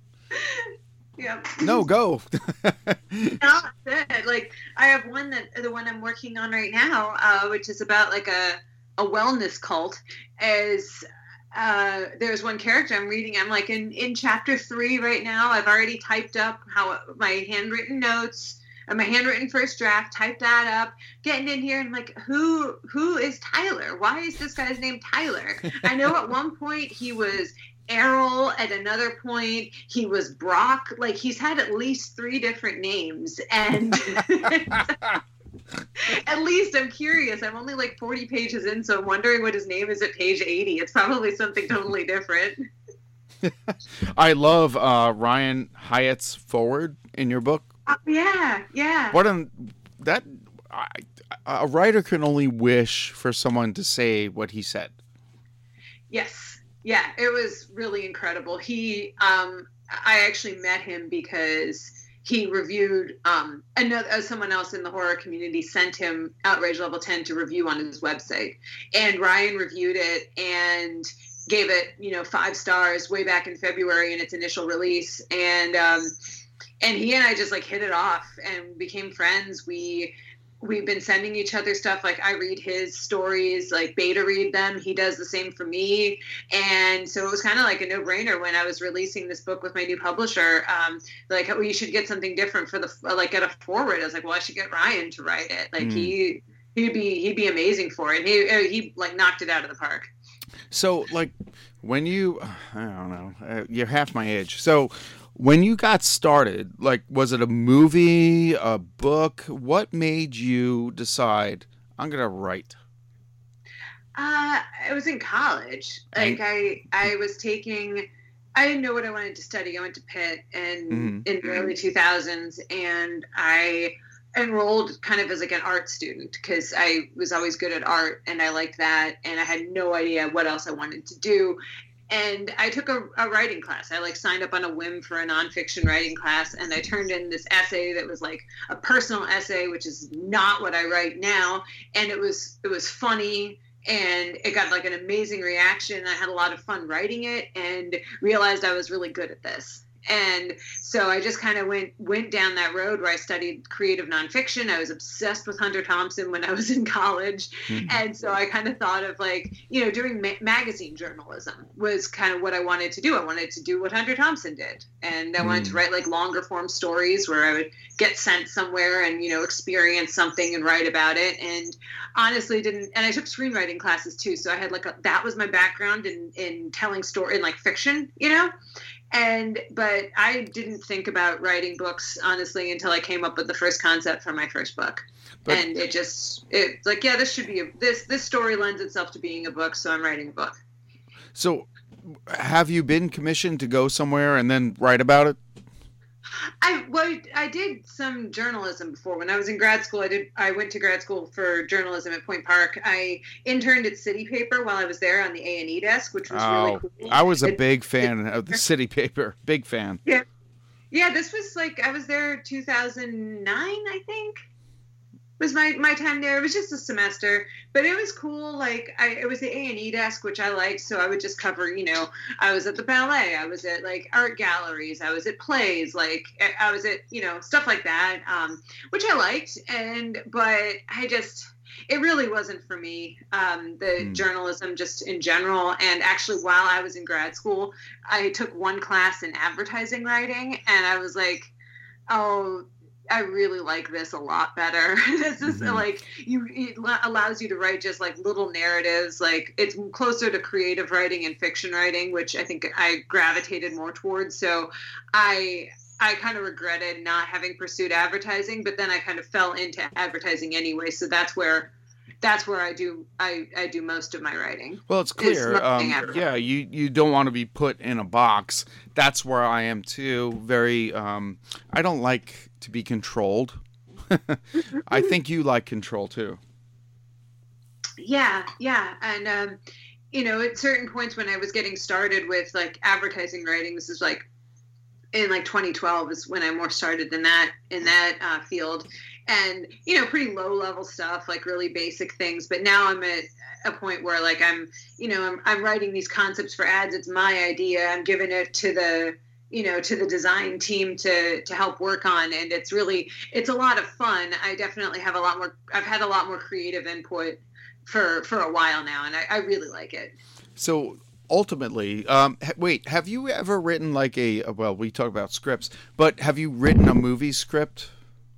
[SPEAKER 5] Yeah.
[SPEAKER 4] No, go.
[SPEAKER 5] No, that's it. Like I have one that the one I'm working on right now, uh, which is about like a a wellness cult. As uh, there's one character I'm reading. I'm like in in chapter three right now. I've already typed up how my handwritten notes. And my handwritten first draft, typed that up, getting in here, and I'm like, who who is Tyler? Why is this guy's name Tyler? I know at one point he was Errol, at another point he was Brock. Like he's had at least three different names, and at least I'm curious. I'm only like forty pages in, so I'm wondering what his name is at page eighty. It's probably something totally different.
[SPEAKER 4] I love uh, Ryan Hyatt's forward in your book.
[SPEAKER 5] Oh, yeah, yeah.
[SPEAKER 4] What an that I, a writer can only wish for someone to say what he said.
[SPEAKER 5] Yes. Yeah, it was really incredible. He, um, I actually met him because he reviewed, um, another, uh, someone else in the horror community sent him Outrage Level ten to review on his website. And Ryan reviewed it and gave it, you know, five stars way back in February in its initial release. And, um, and he and I just like hit it off and became friends. We, we've been sending each other stuff. Like I read his stories, like beta read them. He does the same for me. And so it was kind of like a no brainer when I was releasing this book with my new publisher. Um, like, oh, you should get something different for the, like get a forward. I was like, well, I should get Ryan to write it. Like mm. he, he'd be, he'd be amazing for it. He, he like knocked it out of the park.
[SPEAKER 4] So like when you, I don't know, uh, you're half my age. So when you got started, like, was it a movie, a book? What made you decide I'm going to write?
[SPEAKER 5] Uh, I was in college. Like I, I was taking, I didn't know what I wanted to study. I went to Pitt and mm-hmm. in the early two thousands, and I enrolled kind of as like an art student because I was always good at art and I liked that. And I had no idea what else I wanted to do. And I took a, a writing class. I like signed up on a whim for a nonfiction writing class, and I turned in this essay that was like a personal essay, which is not what I write now. And it was it was funny, and it got like an amazing reaction. I had a lot of fun writing it, and realized I was really good at this. And so I just kind of went went down that road where I studied creative nonfiction. I was obsessed with Hunter Thompson when I was in college. Mm-hmm. And so I kind of thought of like, you know, doing ma- magazine journalism was kind of what I wanted to do. I wanted to do what Hunter Thompson did. And I mm-hmm. wanted to write like longer form stories where I would get sent somewhere and, you know, experience something and write about it. And honestly didn't, and I took screenwriting classes too. So I had like, a, that was my background in, in telling story in like fiction, you know? And, but I didn't think about writing books, honestly, until I came up with the first concept for my first book. But, and it just, it's like, yeah, this should be, a, this, this story lends itself to being a book, so I'm writing a book.
[SPEAKER 4] So have you been commissioned to go somewhere and then write about it?
[SPEAKER 5] I well, I did some journalism before. When I was in grad school, I did. I went to grad school for journalism at Point Park. I interned at City Paper while I was there on the A and E desk, which was
[SPEAKER 4] oh,
[SPEAKER 5] really cool.
[SPEAKER 4] I was a
[SPEAKER 5] it,
[SPEAKER 4] big fan it, of the City Paper. Big fan.
[SPEAKER 5] Yeah, Yeah, this was like, I was there two thousand nine, I think. Was my, my time there. It was just a semester, but it was cool. Like I, it was the A and E desk, which I liked. So I would just cover, you know, I was at the ballet, I was at like art galleries, I was at plays, like I was at, you know, stuff like that, um, which I liked. And, but I just, it really wasn't for me. Um, the mm. journalism just in general. And actually while I was in grad school, I took one class in advertising writing and I was like, oh, I really like this a lot better. This is mm-hmm. like you, it allows you to write just like little narratives. Like it's closer to creative writing and fiction writing, which I think I gravitated more towards. So I, I kind of regretted not having pursued advertising, but then I kind of fell into advertising anyway. So that's where, that's where I do, I, I do most of my writing.
[SPEAKER 4] Well, it's clear. Um, yeah. You, you don't want to be put in a box. That's where I am too. Very, um, I don't like to be controlled. I think you like control too.
[SPEAKER 5] Yeah. Yeah. And, um, you know, at certain points when I was getting started with like advertising writing, this is like in like twenty twelve is when I more started in that, in that uh, field. And, you know, pretty low level stuff, like really basic things. But now I'm at a point where like I'm, you know, I'm, I'm writing these concepts for ads. It's my idea. I'm giving it to the, you know, to the design team to, to help work on. And it's really, it's a lot of fun. I definitely have a lot more, I've had a lot more creative input for, for a while now. And I, I really like it.
[SPEAKER 4] So ultimately, um, wait, have you ever written like a, well, we talk about scripts, but have you written a movie script?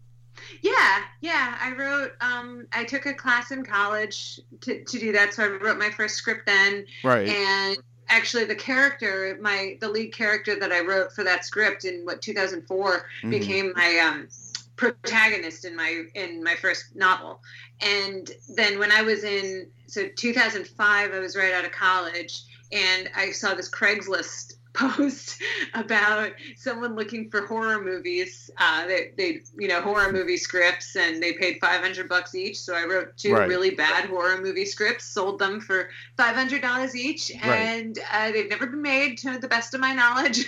[SPEAKER 5] Yeah, yeah. I wrote, um, I took a class in college to, to do that. So I wrote my first script then.
[SPEAKER 4] Right.
[SPEAKER 5] And actually the character, my, the lead character that I wrote for that script in what, two thousand four mm-hmm. became my, um, protagonist in my, in my first novel. And then when I was in, so two thousand five, I was right out of college and I saw this Craigslist post about someone looking for horror movies. Uh, they, they, you know, horror movie scripts, and they paid five hundred bucks each. So I wrote two right. really bad horror movie scripts, sold them for five hundred dollars each, and right. uh, they've never been made, to the best of my knowledge.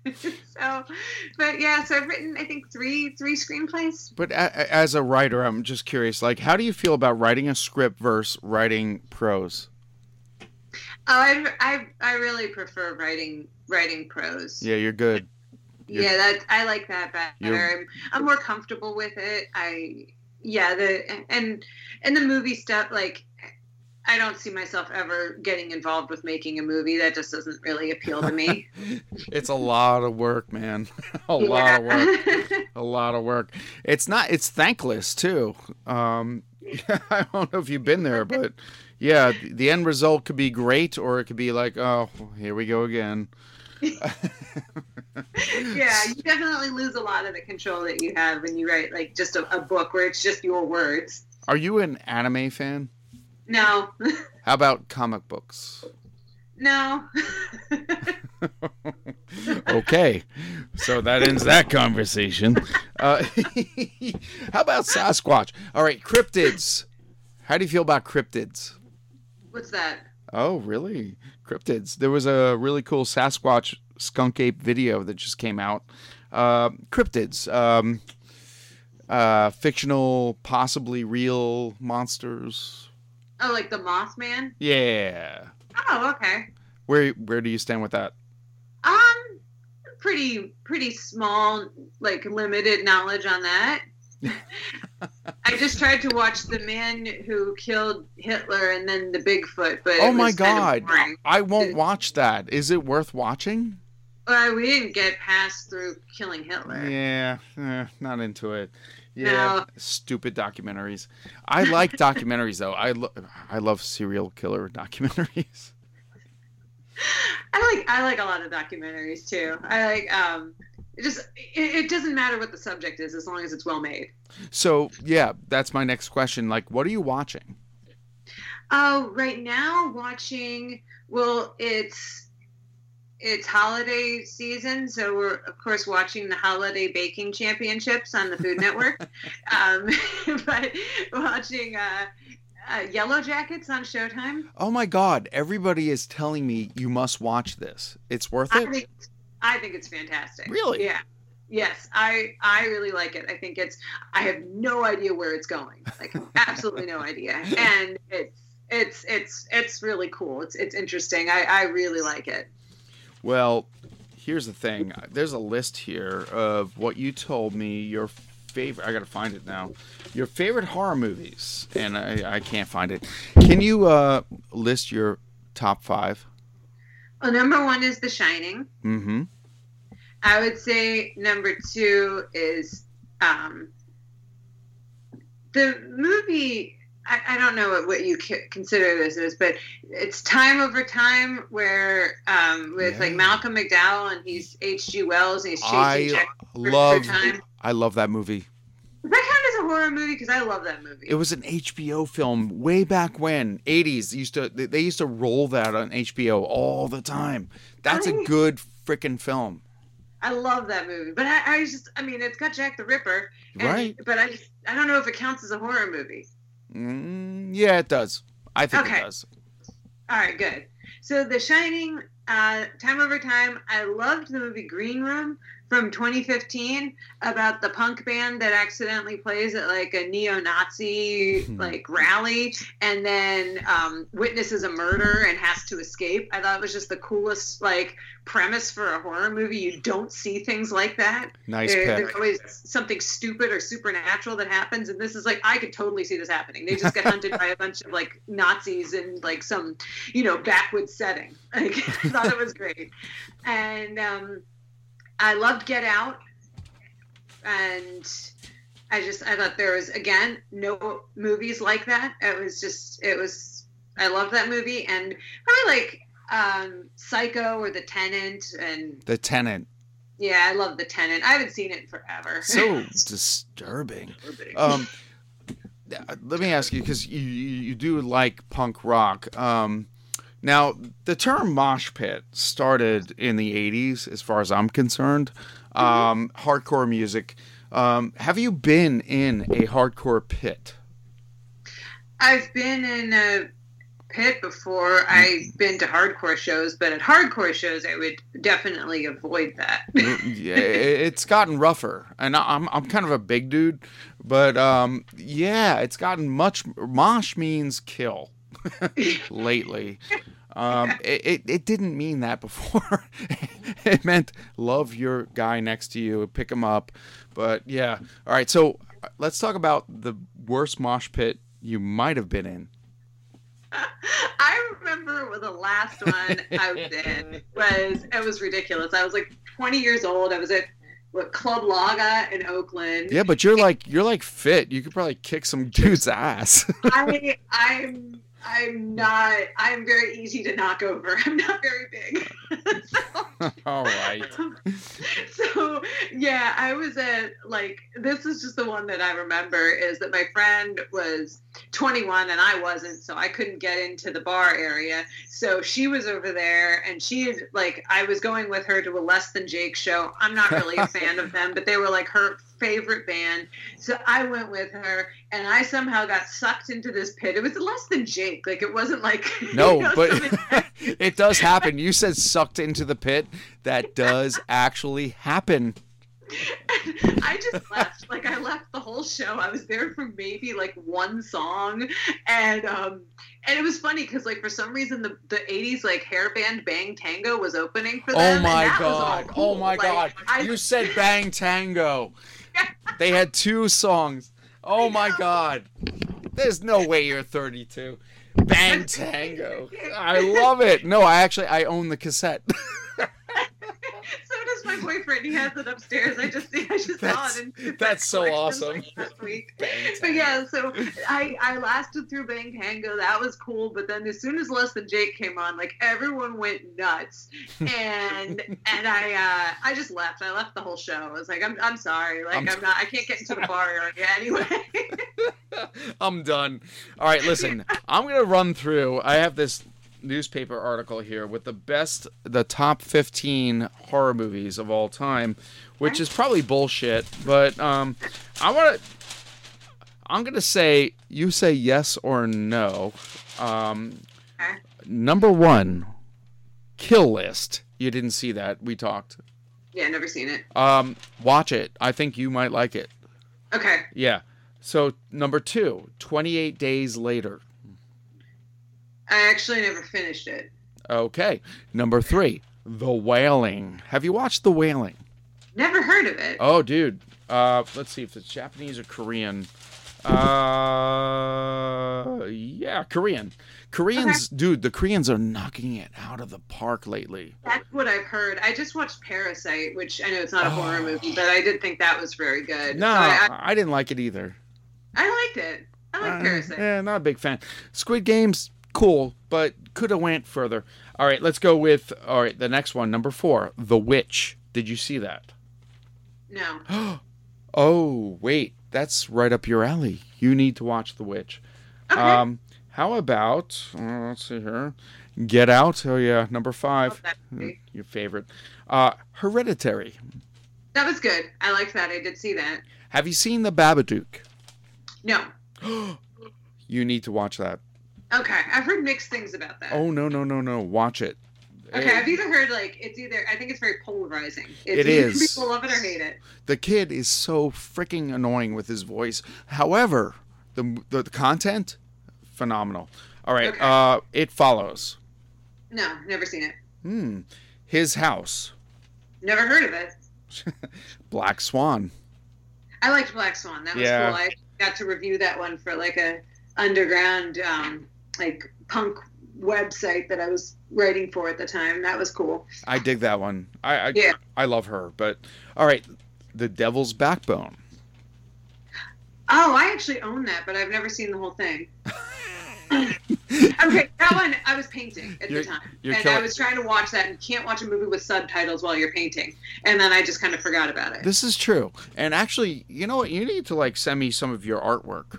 [SPEAKER 5] So, but yeah, so I've written, I think, three three screenplays.
[SPEAKER 4] But a, as a writer, I'm just curious, like, how do you feel about writing a script versus writing prose?
[SPEAKER 5] Oh, I, I, I really prefer writing writing prose.
[SPEAKER 4] Yeah, you're good. You're,
[SPEAKER 5] yeah, that I like that better. I'm, I'm more comfortable with it. I yeah, the and and the movie stuff, like I don't see myself ever getting involved with making a movie. That just doesn't really appeal to me.
[SPEAKER 4] It's a lot of work, man. a
[SPEAKER 5] yeah.
[SPEAKER 4] lot of work. A lot of work. It's not. It's thankless too. Um, I don't know if you've been there, but yeah, the end result could be great, or it could be like, oh, here we go again.
[SPEAKER 5] Yeah, you definitely lose a lot of the control that you have when you write like just a, a book where it's just your words.
[SPEAKER 4] Are you an anime fan?
[SPEAKER 5] No.
[SPEAKER 4] How about comic books?
[SPEAKER 5] No.
[SPEAKER 4] Okay, so that ends that conversation. Uh, how about Sasquatch? All right, cryptids. How do you feel about cryptids?
[SPEAKER 5] What's that?
[SPEAKER 4] Oh, really? Cryptids. There was a really cool Sasquatch skunk ape video that just came out. Uh, cryptids. Um, uh, fictional, possibly real monsters.
[SPEAKER 5] Oh, like the Mothman?
[SPEAKER 4] Yeah.
[SPEAKER 5] Oh, okay.
[SPEAKER 4] Where where do you stand with that?
[SPEAKER 5] Um, pretty pretty small, like limited knowledge on that. I just tried to watch The Man Who Killed Hitler and then the Bigfoot, but
[SPEAKER 4] oh
[SPEAKER 5] it
[SPEAKER 4] my
[SPEAKER 5] was
[SPEAKER 4] god,
[SPEAKER 5] kind of
[SPEAKER 4] I won't watch that. Is it worth watching?
[SPEAKER 5] Well, we didn't get past through killing Hitler.
[SPEAKER 4] Yeah, eh, not into it. Yeah,
[SPEAKER 5] no.
[SPEAKER 4] Stupid documentaries. I like documentaries though. I lo- I love serial killer documentaries.
[SPEAKER 5] I like I like a lot of documentaries too. I like um it just it, it doesn't matter what the subject is as long as it's well made.
[SPEAKER 4] So yeah, that's my next question. Like, what are you watching?
[SPEAKER 5] Oh, right now watching. Well, it's it's holiday season, so we're of course watching the Holiday Baking Championships on the Food Network. um, but watching. Uh, Uh, Yellow Jackets on Showtime.
[SPEAKER 4] Oh my god, everybody is telling me you must watch this. It's worth it?
[SPEAKER 5] I think, I think it's fantastic.
[SPEAKER 4] Really?
[SPEAKER 5] Yeah. Yes, I I really like it. I think it's. I have no idea where it's going. Like absolutely no idea, and it's it's it's it's really cool. It's it's interesting. I I really like it.
[SPEAKER 4] Well, here's the thing. There's a list here of what you told me your favorite. I gotta find it now. Your favorite horror movies, and I I can't find it. Can you uh, list your top five?
[SPEAKER 5] Well, number one is The Shining.
[SPEAKER 4] Mm-hmm.
[SPEAKER 5] I would say number two is um, the movie. I, I don't know what, what you consider this is, but it's Time Over Time, where um, with yeah. like Malcolm McDowell and he's H G Wells and he's chasing
[SPEAKER 4] I
[SPEAKER 5] Jack
[SPEAKER 4] love,
[SPEAKER 5] for time.
[SPEAKER 4] I love that movie.
[SPEAKER 5] Does that count as a horror movie? Because I love that movie.
[SPEAKER 4] It was an H B O film way back when, eighties. They used to they used to roll that on H B O all the time. That's a good freaking film.
[SPEAKER 5] I love that movie, but I, I just, I mean, it's got Jack the Ripper, and,
[SPEAKER 4] right?
[SPEAKER 5] But I, just, I don't know if it counts as a horror movie.
[SPEAKER 4] Mm, yeah, it does. I think
[SPEAKER 5] okay.
[SPEAKER 4] it does.
[SPEAKER 5] All right, good. So, The Shining, uh, Time Over Time. I loved the movie Green Room from twenty fifteen about the punk band that accidentally plays at like a neo-Nazi like rally and then um, witnesses a murder and has to escape. I thought it was just the coolest like premise for a horror movie. You don't see things like that.
[SPEAKER 4] Nice
[SPEAKER 5] there,
[SPEAKER 4] pick.
[SPEAKER 5] There's always something stupid or supernatural that happens, and this is like I could totally see this happening. They just get hunted by a bunch of like Nazis in like some you know backwoods setting. Like, I thought it was great, and um, I loved Get Out, and I just I thought there was again no movies like that. It was just it was I loved that movie, and probably like um, Psycho or The Tenant and
[SPEAKER 4] The Tenant.
[SPEAKER 5] Yeah, I love The Tenant. I haven't seen it in forever.
[SPEAKER 4] So disturbing. Um, let me ask you because you, you you do like punk rock. Um, Now, the term mosh pit started in the eighties, as far as I'm concerned. Um, mm-hmm. Hardcore music. Um, have you been in a hardcore pit?
[SPEAKER 5] I've been in a pit before. I've been to hardcore shows, but at hardcore shows, I would definitely avoid that.
[SPEAKER 4] Yeah, it's gotten rougher, and I'm I'm kind of a big dude, but um, yeah, it's gotten much. Mosh means kill. Lately, um, it, it it didn't mean that before. It meant love your guy next to you, pick him up. But yeah, all right. So let's talk about the worst mosh pit you might have been in.
[SPEAKER 5] I remember the last one I was in was it was ridiculous. I was like twenty years old. I was at what Club Laga in Oakland.
[SPEAKER 4] Yeah, but you're like you're like fit. You could probably kick some dude's ass.
[SPEAKER 5] I I'm. I'm not, I'm very easy to knock over. I'm not very big. So,
[SPEAKER 4] all right.
[SPEAKER 5] Um, so, yeah, I was at, like, this is just the one that I remember is that my friend was twenty-one and I wasn't, so I couldn't get into the bar area. So she was over there and she had, like, I was going with her to a Less Than Jake show. I'm not really a fan of them, but they were, like, her favorite band. So I went with her and I somehow got sucked into this pit. It was Less Than Jake. Like, it wasn't like...
[SPEAKER 4] No,
[SPEAKER 5] you know,
[SPEAKER 4] but it does happen. You said sucked into the pit. That does actually happen.
[SPEAKER 5] I just left. Like, I left the whole show. I was there for maybe, like, one song. And um, and it was funny because, like, for some reason, the, the eighties, like, hair band Bang Tango was opening for them.
[SPEAKER 4] Oh, my
[SPEAKER 5] and that
[SPEAKER 4] God.
[SPEAKER 5] Was all cool.
[SPEAKER 4] Oh, my
[SPEAKER 5] like,
[SPEAKER 4] God.
[SPEAKER 5] I,
[SPEAKER 4] you said Bang Tango. They had two songs. Oh, my God. There's no way you're thirty-two. Bang Tango. I love it. No, I actually, I own the cassette.
[SPEAKER 5] So does my boyfriend. He has it upstairs. I just, I just
[SPEAKER 4] that's,
[SPEAKER 5] saw it. In
[SPEAKER 4] that's so awesome.
[SPEAKER 5] Like last week. But yeah, so I, I lasted through Bang Tango. That was cool. But then as soon as Less Than Jake came on, like everyone went nuts, and and I, uh, I just left. I left the whole show. I was like, I'm, I'm sorry. Like I'm, I'm not. I can't get into the bar area anyway.
[SPEAKER 4] I'm done. All right, listen. I'm gonna run through. I have this newspaper article here with the best, the top fifteen horror movies of all time, which is probably bullshit. But um, I want to. I'm gonna say you say yes or no. Um,
[SPEAKER 5] okay.
[SPEAKER 4] Number one, Kill List. You didn't see that. We talked.
[SPEAKER 5] Yeah, never seen it.
[SPEAKER 4] Um, watch it. I think you might like it.
[SPEAKER 5] Okay.
[SPEAKER 4] Yeah. So number two, twenty-eight Days Later.
[SPEAKER 5] I actually never finished it.
[SPEAKER 4] Okay. Number three, The Wailing. Have you watched The Wailing?
[SPEAKER 5] Never heard of it.
[SPEAKER 4] Oh, dude. Uh, let's see if it's Japanese or Korean. Uh, yeah, Korean. Koreans, okay. Dude, the Koreans are knocking it out of the park lately.
[SPEAKER 5] That's what I've heard. I just watched Parasite, which I know it's not a oh. horror movie, but I did think that was very good.
[SPEAKER 4] No,
[SPEAKER 5] so I, I,
[SPEAKER 4] I didn't like it either.
[SPEAKER 5] I liked it. I like
[SPEAKER 4] uh,
[SPEAKER 5] Parasite.
[SPEAKER 4] Yeah, not a big fan. Squid Game's cool, but could have went further. All right, let's go with, all right, the next one, number four, The Witch. Did you see that?
[SPEAKER 5] No.
[SPEAKER 4] Oh, wait. That's right up your alley. You need to watch The Witch.
[SPEAKER 5] Okay.
[SPEAKER 4] Um, how about, uh, let's see here, Get Out. Oh, yeah, number five.
[SPEAKER 5] Oh,
[SPEAKER 4] your favorite. Uh, Hereditary.
[SPEAKER 5] That was good. I liked that. I did see that.
[SPEAKER 4] Have you seen The Babadook?
[SPEAKER 5] No.
[SPEAKER 4] You need to watch that.
[SPEAKER 5] Okay. I've heard mixed things about that.
[SPEAKER 4] Oh, no, no, no, no. Watch it.
[SPEAKER 5] Okay,
[SPEAKER 4] it,
[SPEAKER 5] I've either heard, like, it's either, I think it's very polarizing. It's
[SPEAKER 4] it is.
[SPEAKER 5] People love it or hate it.
[SPEAKER 4] The kid is so freaking annoying with his voice. However, the the, the content, phenomenal. All right,
[SPEAKER 5] okay.
[SPEAKER 4] uh, It Follows.
[SPEAKER 5] No, never seen it.
[SPEAKER 4] Hmm. His House.
[SPEAKER 5] Never heard of it.
[SPEAKER 4] Black Swan.
[SPEAKER 5] I liked Black Swan. That was
[SPEAKER 4] yeah.
[SPEAKER 5] cool. I got to review that one for, like, a underground, um, like, punk website that I was writing for at the time. That was cool.
[SPEAKER 4] I dig that one. I I,
[SPEAKER 5] yeah.
[SPEAKER 4] I love her. But all right, The Devil's Backbone.
[SPEAKER 5] Oh, I actually own that, but I've never seen the whole thing. Okay, that one I was painting at
[SPEAKER 4] you're,
[SPEAKER 5] the time,
[SPEAKER 4] and
[SPEAKER 5] killing... I was trying to watch that, and can't watch a movie with subtitles while you're painting, and then I just kind of forgot about it.
[SPEAKER 4] This is true, and actually, you know what? You need to like send me some of your artwork.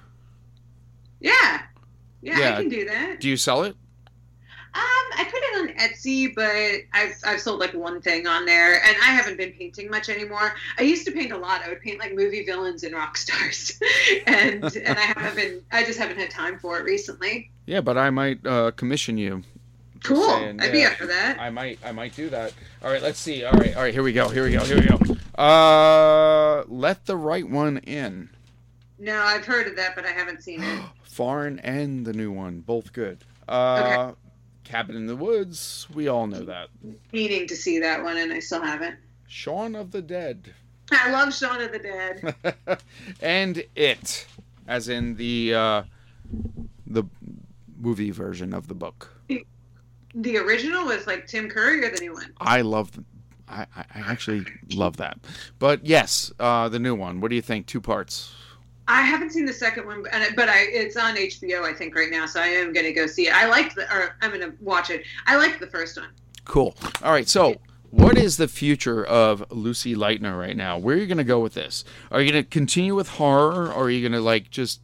[SPEAKER 5] Yeah, yeah,
[SPEAKER 4] yeah.
[SPEAKER 5] I can do that.
[SPEAKER 4] Do you sell it?
[SPEAKER 5] Um, I put it on Etsy, but I've I've sold like one thing on there, and I haven't been painting much anymore. I used to paint a lot. I would paint like movie villains and rock stars, and and I haven't been. I just haven't had time for it recently.
[SPEAKER 4] Yeah, but I might uh, commission you.
[SPEAKER 5] Cool.
[SPEAKER 4] Saying,
[SPEAKER 5] I'd
[SPEAKER 4] yeah,
[SPEAKER 5] be up for that.
[SPEAKER 4] I might. I might do that. All right. Let's see. All right. All right. Here we go. Here we go. Here we go. Uh, Let the Right One In.
[SPEAKER 5] No, I've heard of that, but I haven't seen it.
[SPEAKER 4] Foreign and the new one, both good. Uh,
[SPEAKER 5] okay.
[SPEAKER 4] Cabin in the Woods, we all know that.
[SPEAKER 5] Meaning to see that one, and I still haven't.
[SPEAKER 4] Shaun of the Dead.
[SPEAKER 5] I love Shaun of the Dead.
[SPEAKER 4] And It, as in the uh, the movie version of the book.
[SPEAKER 5] The, the original was like Tim Curry, or the new one?
[SPEAKER 4] I love, I, I actually love that. But yes, uh, the new one. What do you think? Two parts.
[SPEAKER 5] I haven't seen the second one, but I it's on H B O, I think, right now, so I am going to go see it. I liked the, or I'm going to watch it. I liked the first one.
[SPEAKER 4] Cool. All right, so what is the future of Lucy Lightner right now? Where are you going to go with this? Are you going to continue with horror, or are you going to, like, just,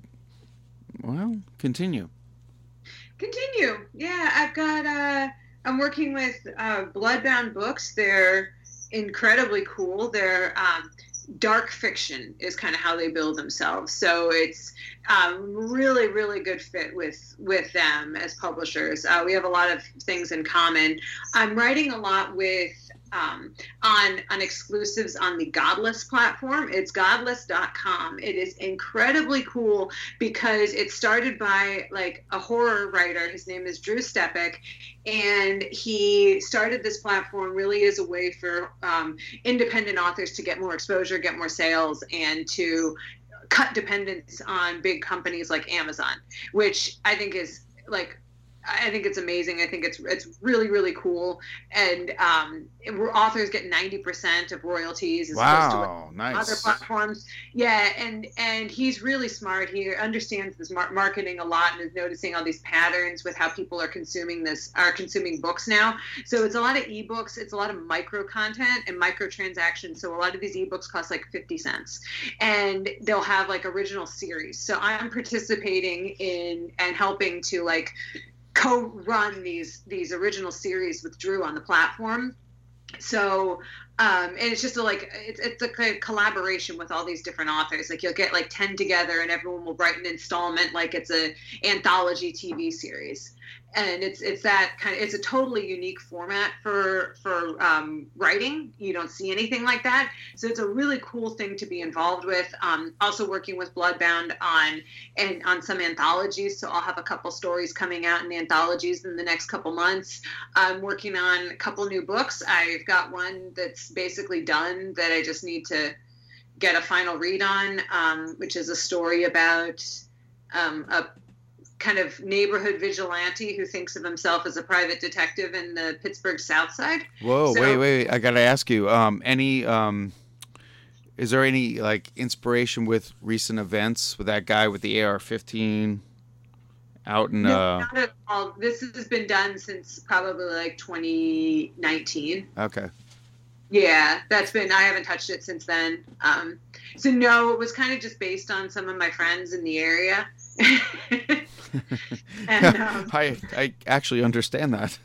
[SPEAKER 4] well, continue?
[SPEAKER 5] Continue. Yeah, I've got, uh, I'm working with uh, Bloodbound Books. They're incredibly cool. They're, um, dark fiction is kind of how they build themselves. So it's um, really, really good fit with with them as publishers. Uh, we have a lot of things in common. I'm writing a lot with um, on on exclusives on the Godless platform. It's godless dot com. It is incredibly cool because it started by like a horror writer. His name is Drew Stepek, and he started this platform really as a way for um, independent authors to get more exposure, get more sales, and to cut dependence on big companies like Amazon, which I think is like, I think it's amazing. I think it's it's really, really cool. And um, it, authors get ninety percent of royalties as
[SPEAKER 4] wow,
[SPEAKER 5] opposed to like
[SPEAKER 4] nice.
[SPEAKER 5] other platforms. Yeah, and and he's really smart. He understands this mar- marketing a lot and is noticing all these patterns with how people are consuming this, are consuming books now. So it's a lot of ebooks. It's a lot of micro content and microtransactions. So a lot of these ebooks cost like fifty cents. And they'll have like original series. So I'm participating in and helping to like co-run these these original series with Drew on the platform. So um and it's just a, like it's, it's a kind of collaboration with all these different authors. Like you'll get like ten together and everyone will write an installment like it's a anthology T V series. and it's it's that kind of it's a totally unique format for for um, writing. You don't see anything like that, so it's a really cool thing to be involved with. Um, also working with Bloodbound on and on some anthologies, so I'll have a couple stories coming out in anthologies in the next couple months. I'm working on a couple new books. I've got one that's basically done that I just need to get a final read on, um, which is a story about um, a kind of neighborhood vigilante who thinks of himself as a private detective in the Pittsburgh South Side.
[SPEAKER 4] Whoa,
[SPEAKER 5] So-
[SPEAKER 4] wait, wait, I gotta ask you, um, any, um, is there any, like, inspiration with recent events with that guy with the A R fifteen out in,
[SPEAKER 5] No,
[SPEAKER 4] uh,
[SPEAKER 5] not at all. This has been done since probably like twenty nineteen.
[SPEAKER 4] okay.
[SPEAKER 5] Yeah, that's been, I haven't touched it since then. Um, so no, it was kind of just based on some of my friends in the area. and, um,
[SPEAKER 4] I, I actually understand that.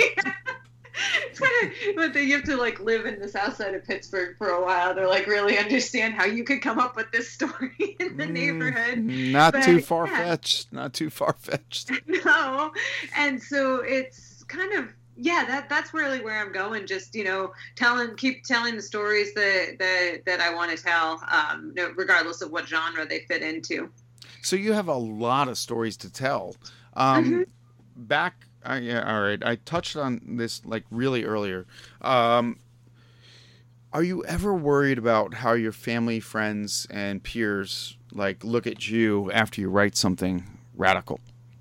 [SPEAKER 5] it's kind of, but they, you have to like live in the south side of Pittsburgh for a while to like really understand how you could come up with this story in the neighborhood.
[SPEAKER 4] Not
[SPEAKER 5] But,
[SPEAKER 4] too
[SPEAKER 5] yeah.
[SPEAKER 4] far-fetched, not too far-fetched.
[SPEAKER 5] No, and so it's kind of, yeah, that that's really where I'm going. Just, you know, telling, keep telling the stories that that, that I want to tell, um, no- regardless of what genre they fit into.
[SPEAKER 4] So you have a lot of stories to tell. Um,
[SPEAKER 5] Mhm.
[SPEAKER 4] Back, uh, yeah, all right. I touched on this like really earlier. Um, are you ever worried about how your family, friends, and peers like look at you after you write something radical?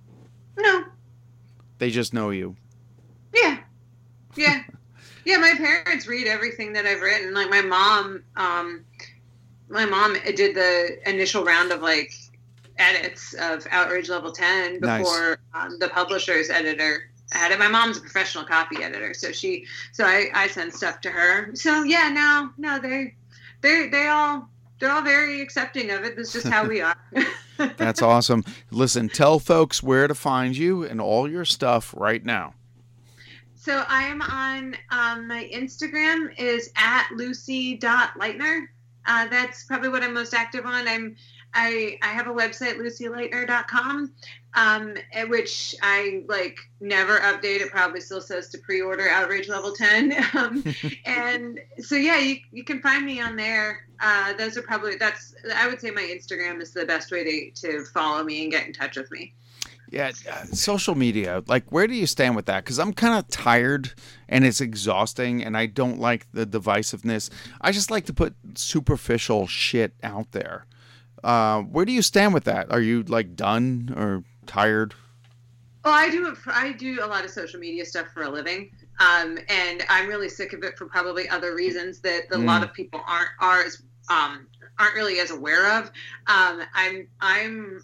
[SPEAKER 5] No,
[SPEAKER 4] They just know you.
[SPEAKER 5] yeah, yeah, yeah. My parents read everything that I've written. Like my mom, um, my mom did the initial round of like edits of Outrage Level ten
[SPEAKER 4] Nice.
[SPEAKER 5] before um, the publisher's editor had it. My mom's a professional copy editor, so she, so I, I send stuff to her. So yeah, no, no, they, they, they all, they're all very accepting of it. That's just how we are.
[SPEAKER 4] That's awesome. Listen, tell folks where to find you and all your stuff right now.
[SPEAKER 5] So I am on, um, my Instagram is at lucy dot leitner. Uh, that's probably what I'm most active on. I'm, I, I have a website, lucy leitner dot com, um, at which I like never update. It probably still says to pre-order Outrage Level ten. Um, and so, yeah, you, you can find me on there. Uh, those are probably, that's, I would say my Instagram is the best way to, to follow me and get in touch with me.
[SPEAKER 4] Yeah, uh, social media, like, where do you stand with that? Because I'm kind of tired and it's exhausting and I don't like the divisiveness. I just like to put superficial shit out there. Uh, where do you stand with that? Are you, like, done or tired?
[SPEAKER 5] Well, I do I do a lot of social media stuff for a living, um, and I'm really sick of it for probably other reasons that a
[SPEAKER 4] Mm.
[SPEAKER 5] lot of people aren't are as, um, aren't really as aware of. Um, I'm I'm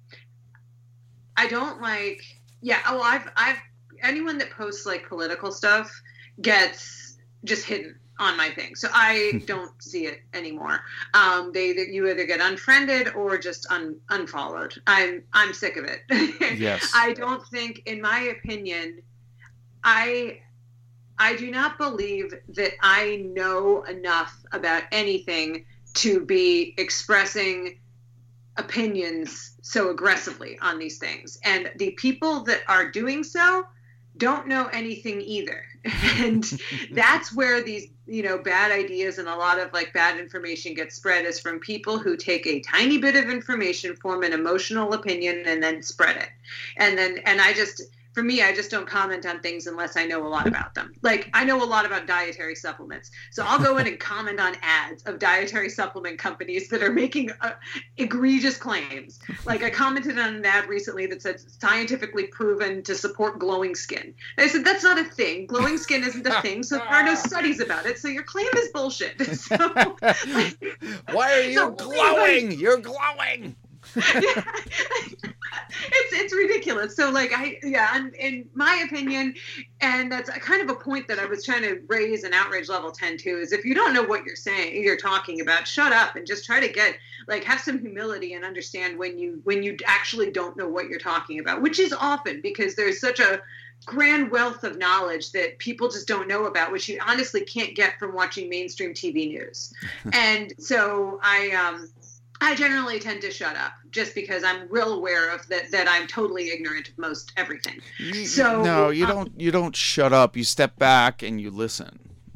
[SPEAKER 5] I don't like yeah. Oh, I've I've anyone that posts like political stuff gets just hidden on my thing, so I don't see it anymore. Um, they either, you either get unfriended or just un, unfollowed. I'm I'm sick of it.
[SPEAKER 4] Yes.
[SPEAKER 5] I don't think, in my opinion, I I do not believe that I know enough about anything to be expressing opinions so aggressively on these things. And the people that are doing so don't know anything either. And that's where these, you know, bad ideas and a lot of like bad information gets spread, is from people who take a tiny bit of information, form an emotional opinion, and then spread it. And then, and I just, for me, I just don't comment on things unless I know a lot about them. Like, I know a lot about dietary supplements, so I'll go in and comment on ads of dietary supplement companies that are making uh, egregious claims. Like, I commented on an ad recently that said scientifically proven to support glowing skin. And I said, that's not a thing. Glowing skin isn't a thing, so there are no studies about it, so your claim is bullshit. So, like,
[SPEAKER 4] Why are you
[SPEAKER 5] so,
[SPEAKER 4] glowing? You're glowing.
[SPEAKER 5] yeah. It's it's ridiculous. So like I yeah, in, in my opinion, and that's a kind of a point that I was trying to raise in Outrage Level ten too, is if you don't know what you're saying, you're talking about, shut up and just try to get like have some humility and understand when you when you actually don't know what you're talking about, which is often because there's such a grand wealth of knowledge that people just don't know about, which you honestly can't get from watching mainstream T V news. And so I um I generally tend to shut up just because I'm real aware of that, that I'm totally ignorant of most everything. So
[SPEAKER 4] no, you
[SPEAKER 5] um,
[SPEAKER 4] don't, you don't shut up. You step back and you listen.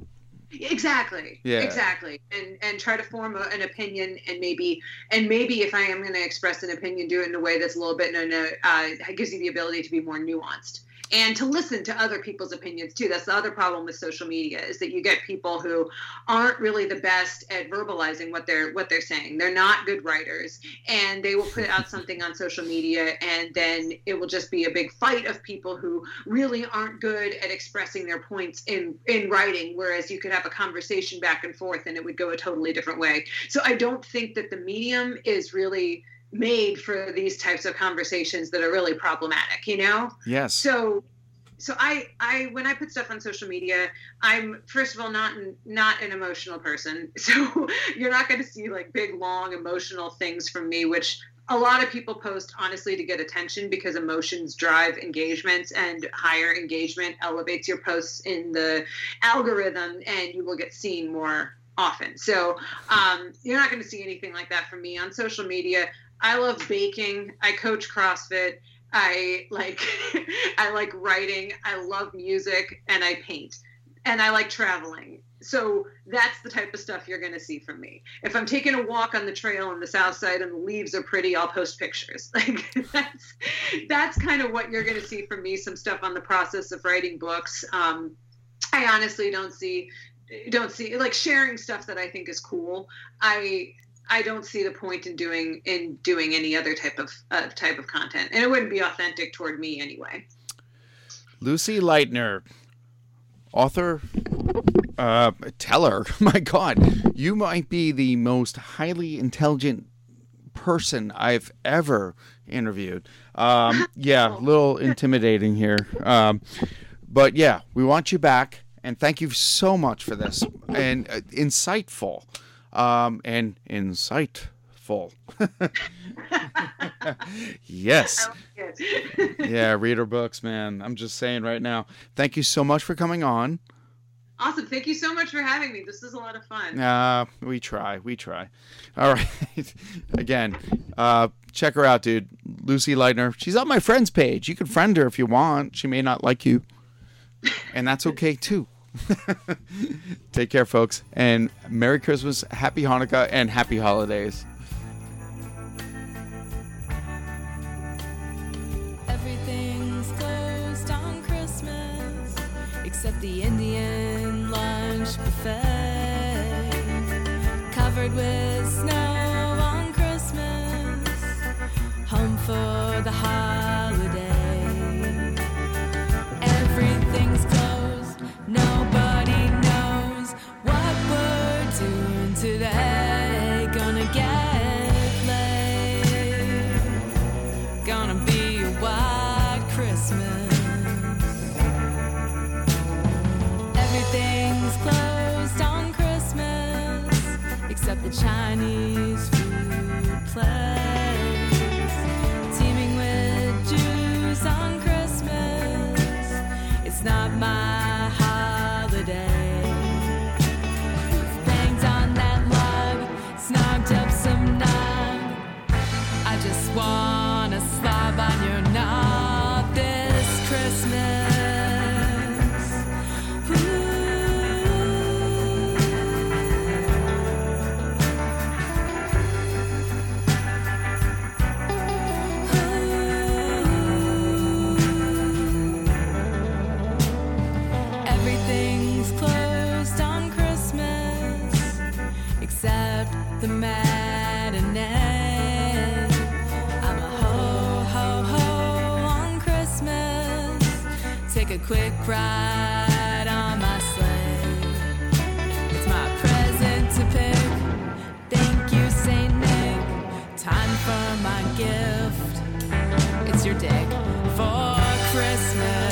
[SPEAKER 5] Exactly.
[SPEAKER 4] Yeah.
[SPEAKER 5] Exactly. And and try to form a, an opinion, and maybe and maybe if I am going to express an opinion, do it in a way that's a little bit in a, uh, gives you the ability to be more nuanced and to listen to other people's opinions too. That's the other problem with social media, is that you get people who aren't really the best at verbalizing what they're what they're saying. They're not good writers, and they will put out something on social media, and then it will just be a big fight of people who really aren't good at expressing their points in in writing, whereas you could have a conversation back and forth and it would go a totally different way. So I don't think that the medium is really made for these types of conversations that are really problematic, you know?
[SPEAKER 4] Yes.
[SPEAKER 5] So, so I, I, when I put stuff on social media, I'm first of all not an, not an emotional person. So you're not going to see like big, long emotional things from me, which a lot of people post honestly to get attention, because emotions drive engagements, and higher engagement elevates your posts in the algorithm, and you will get seen more often. So um, you're not going to see anything like that from me on social media. I love baking. I coach CrossFit. I like, I like writing. I love music, and I paint, and I like traveling. So that's the type of stuff you're going to see from me. If I'm taking a walk on the trail on the south side and the leaves are pretty, I'll post pictures. Like that's, that's kind of what you're going to see from me. Some stuff on the process of writing books. Um, I honestly don't see, don't see like sharing stuff that I think is cool. I, I don't see the point in doing in doing any other type of uh, type of content, and it wouldn't be authentic toward me anyway.
[SPEAKER 4] Lucy Lightner, author, uh, teller. My God, you might be the most highly intelligent person I've ever interviewed. Um, yeah, a little intimidating here, um, but yeah, we want you back, and thank you so much for this, and uh, insightful. Um, and insightful. Yes.
[SPEAKER 5] I like it.
[SPEAKER 4] Yeah, read her books, man. I'm just saying right now. Thank you so much for coming on.
[SPEAKER 5] Awesome. Thank you so much for having me. This is a lot of fun.
[SPEAKER 4] Uh, we try. We try. All right. Again, uh, check her out, dude. Lucy Lightner. She's on my friends page. You can friend her if you want. She may not like you. And that's okay, too. Take care, folks, and Merry Christmas, Happy Hanukkah, and Happy Holidays.
[SPEAKER 1] Everything's closed on Christmas except the Indian lunch buffet, covered with snow on Christmas, home for the holiday. Everything's closed, nobody knows what we're doing today. Gonna get late, gonna be a white Christmas. Everything's closed on Christmas except the Chinese food place, teeming with Jews on Christmas. It's not my holiday. We've banged on that log, snogged up some nog. I just wanna slob on your knob this Christmas. Everything's closed on Christmas except the matinee. I'm a ho, ho, ho on Christmas. Take a quick ride on my sleigh. It's my present to pick. Thank you, Saint Nick. Time for my gift. It's your dick for Christmas.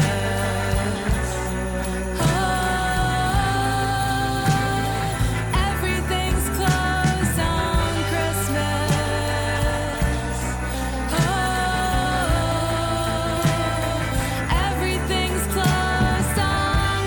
[SPEAKER 1] On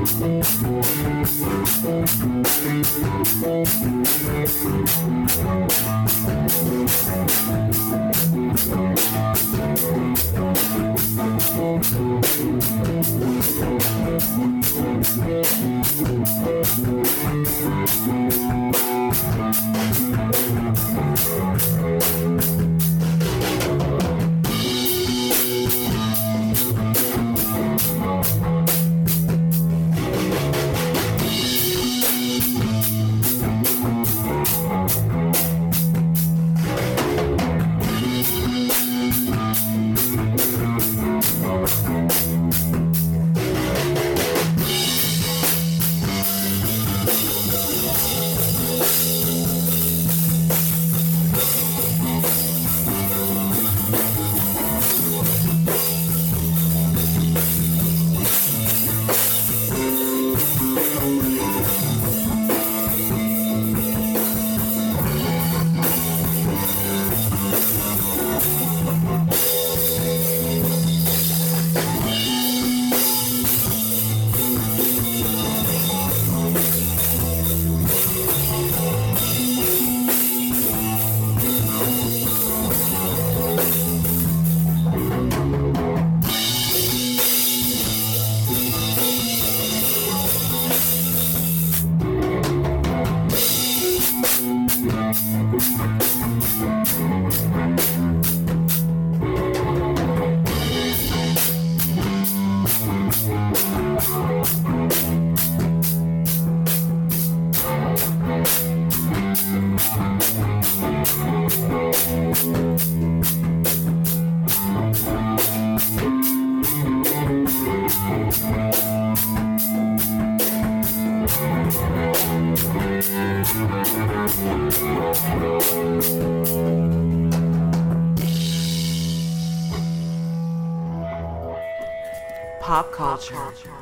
[SPEAKER 9] Pop culture,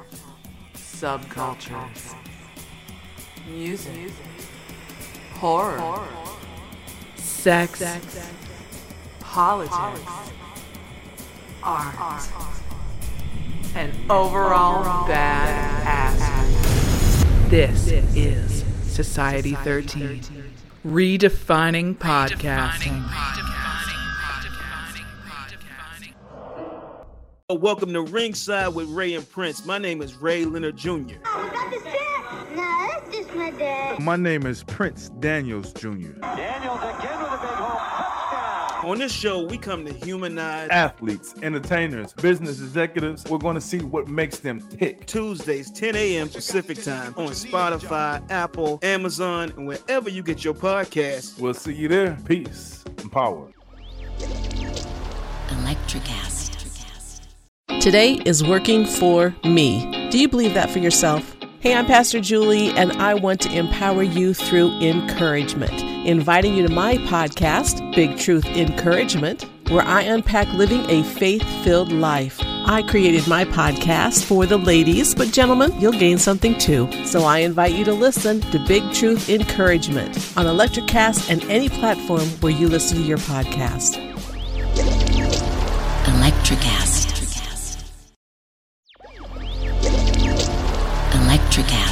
[SPEAKER 9] subcultures, music, horror,
[SPEAKER 3] Sex,
[SPEAKER 9] politics, art, and overall bad-ass.
[SPEAKER 3] This is Society thirteen, redefining podcasting.
[SPEAKER 10] Welcome to Ringside with Ray and Prince. My name is Ray Leonard Junior
[SPEAKER 6] Oh, is that the set? No, that's just my dad.
[SPEAKER 11] My name is Prince Daniels Junior
[SPEAKER 12] Daniels again with a big home touchdown.
[SPEAKER 10] On this show, we come to humanize
[SPEAKER 11] athletes, entertainers, business executives. We're going to see what makes them tick.
[SPEAKER 10] Tuesdays, ten a.m. Pacific time on Spotify, Apple, Amazon, and wherever you get your podcasts.
[SPEAKER 11] We'll see you there. Peace and power.
[SPEAKER 13] Electricast.
[SPEAKER 14] Today is working for me. Do you believe that for yourself? Hey, I'm Pastor Julie, and I want to empower you through encouragement. Inviting you to my podcast, Big Truth Encouragement, where I unpack living a faith-filled life. I created my podcast for the ladies, but gentlemen, you'll gain something too. So I invite you to listen to Big Truth Encouragement on Electricast and any platform where you listen to your podcast.
[SPEAKER 13] Electricast. Electricast.